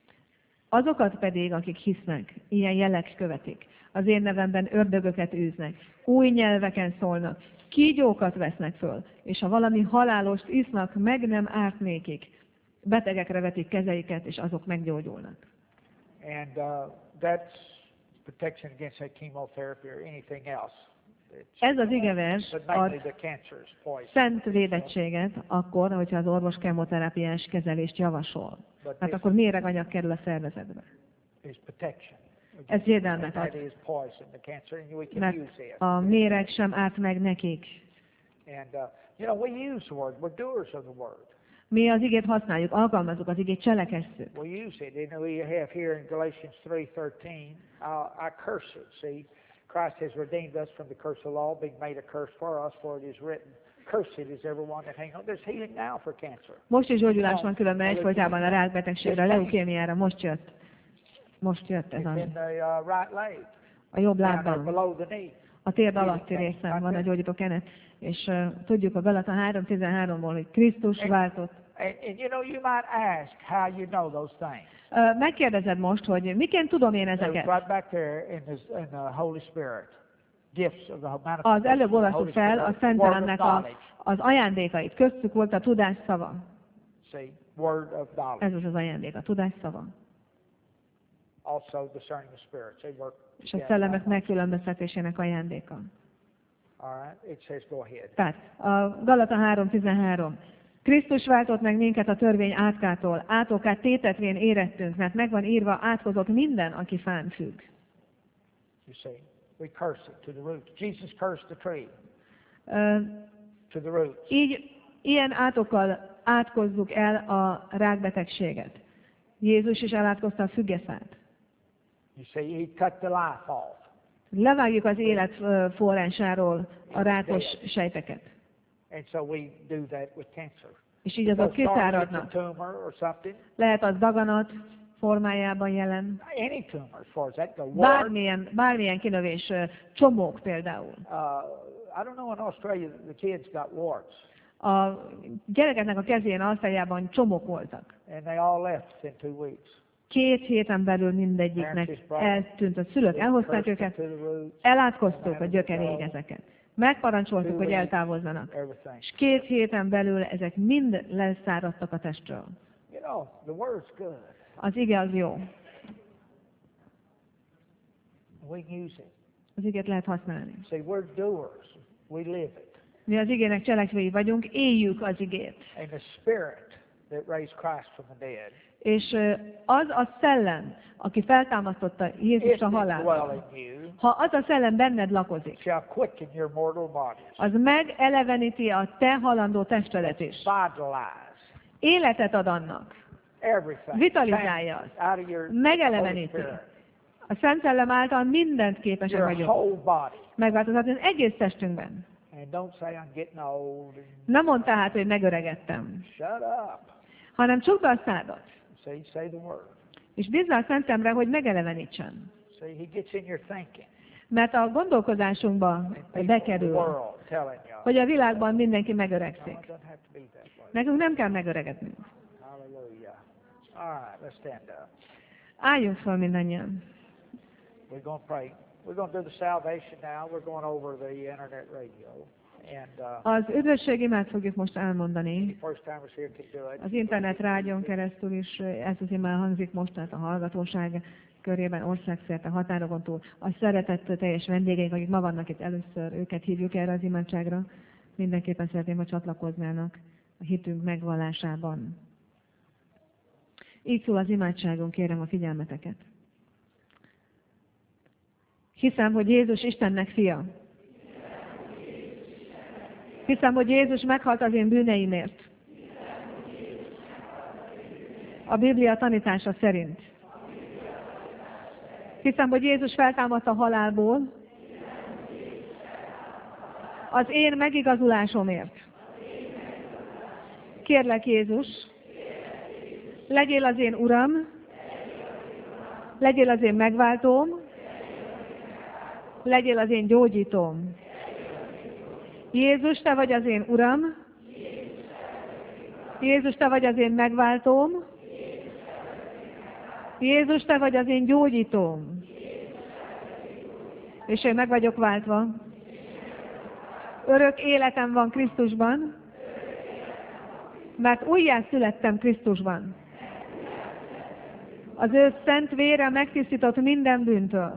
Azokat pedig, akik hisznek, ilyen jelek követik. Az én nevemben ördögöket űznek, új nyelveken szólnak, kígyókat vesznek föl, és ha valami halálost isznak, meg nem árt nékik. Betegekre vetik kezeiket, és azok meggyógyulnak. And uh, that's protection against that chemotherapy or anything else. It's, Ez az igevers but ad mainly the cancer is poison. szent védettséget akkor, hogyha az orvos kemoterápiás kezelést javasol. But Hát this akkor méreganyag kerül a szervezetbe. is protection. Ez védelmet And that ad, is poison, the cancer, and we can mert use it. a méreg sem árt meg nekik. And, uh, you know, we use the word. We're doers of the word. Mi az igét használjuk, alkalmazzuk az igét, cselekesszük. We use it. And we have here in Galatians three thirteen, uh, I curse it. See, Christ has redeemed us from the curse of the law, being made a curse for us, for it is written, cursed is everyone that hangs on. There's healing now for cancer. Most is gyógyulás van különben egyfolytában a rákbetegségre, a leukémiára, most jött. Most jött ez It's az. in the uh, right leg, A jobb down there lábban, below the knee. a térd alatti részen van a gyógyító kenet. És uh, tudjuk a Galata három tizenháromból, hogy Krisztus váltott. And, and you know, you might ask how you know those things. Uh, megkérdezed most, hogy miként tudom én It was ezeket? right back there in, this, in the Holy Spirit. Gifts of the manifestation Az előbb of the olvastuk Holy fel a Spirit. Szent Word of Szellemnek a, knowledge. az ajándékait. Köztük volt a tudás szava. See, word of knowledge. Ez az az ajándék, a tudás szava. Also discerning the spirits. They work És a together. szellemek megkülönböztetésének ajándéka. All right, it says go ahead. Tehát a Galata három tizenhárom. Krisztus váltott meg minket a törvény átkától, átokát tétetvén érettünk, mert megvan írva, átkozott minden, aki fán függ. You see, we curse it to the roots. Jesus cursed the tree Ö, to the roots. így ilyen átokkal átkozzuk el a rákbetegséget. Jézus is elátkozta a függeszát. You see, he cut the life off. Levágjuk az élet ö, forrásáról a rákos sejteket. And so we do that with cancer. és így azok So starting with a kiszáradnak. tumor or something. Lehet az daganat formájában jelen. Any tumor, as far as that goes. Wart. Bármilyen, bármilyen kinövés, ö, csomók például. Uh, I don't know in Australia the kids got warts, A gyerekeknek a kezén, alfájában csomók voltak. and they all left within two weeks. Két héten belül mindegyiknek eltűnt a szülők, elhozták Cursed őket, to the roots, elátkoztuk a gyökeréig ezeket. Megparancsoltuk, hogy eltávozzanak. everything. És két héten belül ezek mind leszáradtak a testről. You know, the word's good. Az ige az jó. We can use it. Az igét lehet használni. See, we're doers. We live it. Mi az igének cselekvői vagyunk, éljük az igét. And the Spirit that raised Christ from the dead, És ö, az a szellem, aki feltámasztotta Jézust if a it halálból, dwell in you, ha az a szellem benned lakozik, shall quicken your mortal bodies, az megeleveníti a te halandó testedet is. vitalize Életet ad annak. everything, Vitalizálja Change azt. out of your Megeleveníti. Holy Spirit, A Szent Szellem által mindent képesek your vagyunk whole body. megváltoztatni az egész testünkben. And don't say I'm getting old. And Nem mondd tehát, hogy megöregedtem, shut up. hanem csukd be a szádat, See, say the word. és bízd rá a Szent Szemre, hogy megelevenítsen. See, he gets in your thinking. Mert a gondolkodásunkba And people in the bekerül, world telling you, hogy a világban mindenki no, it megöregszik. doesn't have to be that way. Nekünk nem kell megöregednünk. Hallelujah. All right, let's stand up. Álljunk fel mindannyian. We're going to pray. We're going to do the salvation now. We're going over the internet radio. And uh, Az üdvösség imát fogjuk most elmondani. first timers here can do it. Az internet rádión keresztül is ez az imá hangzik most, tehát a hallgatóság körében, országszerte, határokon túl. A szeretett teljes vendégeink, akik ma vannak itt először, őket hívjuk erre az imádságra. Mindenképpen szeretném, hogy csatlakoznának a hitünk megvallásában. Így szól az imádságunk, kérem a figyelmeteket. Hiszem, hogy Jézus Istennek fia. Hiszem, hogy Jézus meghalt az én bűneimért. A Biblia tanítása szerint. Hiszem, hogy Jézus feltámadt a halálból az én megigazulásomért. Kérlek, Jézus, legyél az én Uram, legyél az én megváltóm, legyél az én gyógyítóm. Jézus, te vagy az én Uram, Jézus, te vagy az én megváltóm, Jézus, te vagy az én gyógyítóm. És én meg vagyok váltva. Örök életem van Krisztusban, mert újjá születtem Krisztusban. Az ő szent vére megtisztított minden bűntől.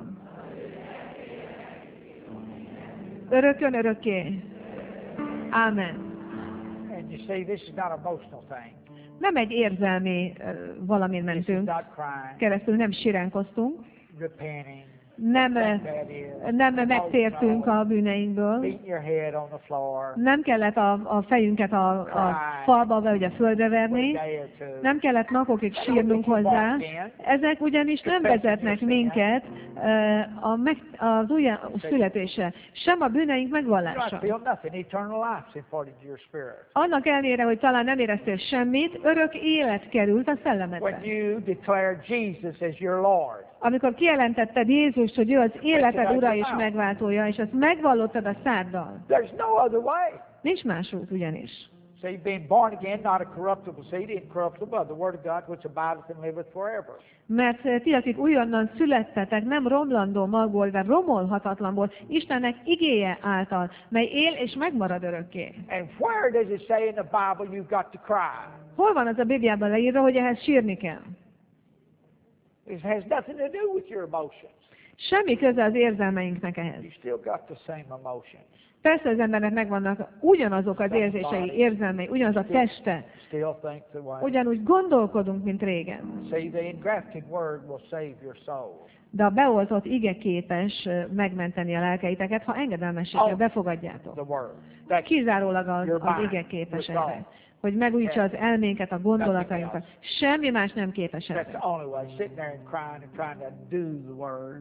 Örökön örökké. Ámen. And you see, this is not an emotional thing. Nem egy érzelmi uh, valamin This is mentünk not crying, keresztül, nem siránkoztunk, repenting, nem, uh, that is, nem megtértünk a bűneinkből, beating your head on the floor, nem kellett a, a fejünket a, a falba vagy a földre for a verni, day or two. nem kellett napokig sírnunk hozzá. Ezek ugyanis nem vezetnek minket uh, a meg, az újjá születése, sem a bűneink You don't megvallása. feel nothing. Eternal life's imparted to your spirit. Annak ellenére, hogy talán nem éreztél semmit, örök élet került a szellemedbe. When you declared Jesus as your Lord, Amikor kijelentetted Jézust, hogy ő az életed ura és megváltója, és ezt megvallottad a száddal. there's no other way. Nincs más út ugyanis. See, being born again, not a corruptible seed, incorruptible, but the Word of God which abideth and liveth forever. Mert eh, ti, akik újonnan születtetek, nem romlandó magból, de romolhatatlanból, Istennek igéje által, mely él és megmarad örökké. And where does it say in the Bible you've got to cry? Hol van az a Bibliában leírva, hogy ehhez sírni kell? It has nothing to do with your emotions. Semmi köze az érzelmeinknek ehhez. You still got the same emotions. Persze az embernek megvannak ugyanazok az érzései, érzelmei, ugyanaz a teste, Still think the way. ugyanúgy gondolkodunk, mint régen. See, the engrafted Word will save your soul. De a beoltott ige képes ö, megmenteni a lelkeiteket, ha engedelmességgel Oh. befogadjátok. The Word. That Kizárólag az, Your az mind, ige képes your erre, thought. hogy megújítsa az elménket, a gondolatainkat. Nothing Semmi más nem képes That's erre. the only way. Sitting there and crying and trying to do the Word.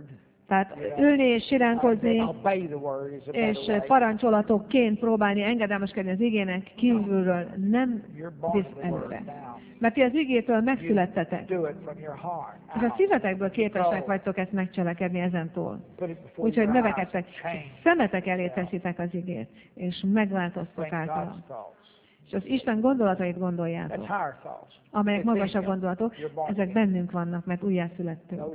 Tehát ülni és siránkozni, Obey the word is a better és way. parancsolatokként próbálni engedelmeskedni az igének kívülről nem You're born visz of the word előre. now. Mert ti az igétől You megszülettetek, do it from your heart. és a szívetekből képesek vagytok ezt megcselekedni ezentúl. Put it before Úgyhogy your eyes. növekedtek, Change. szemetek elé teszitek az igét, és megváltoztok Think általa. God's thoughts. És az Isten gondolatait That's gondoljátok, higher thoughts. amelyek It's in magasabb you. gondolatok, You're born ezek again. bennünk vannak, mert újjászülettünk. Those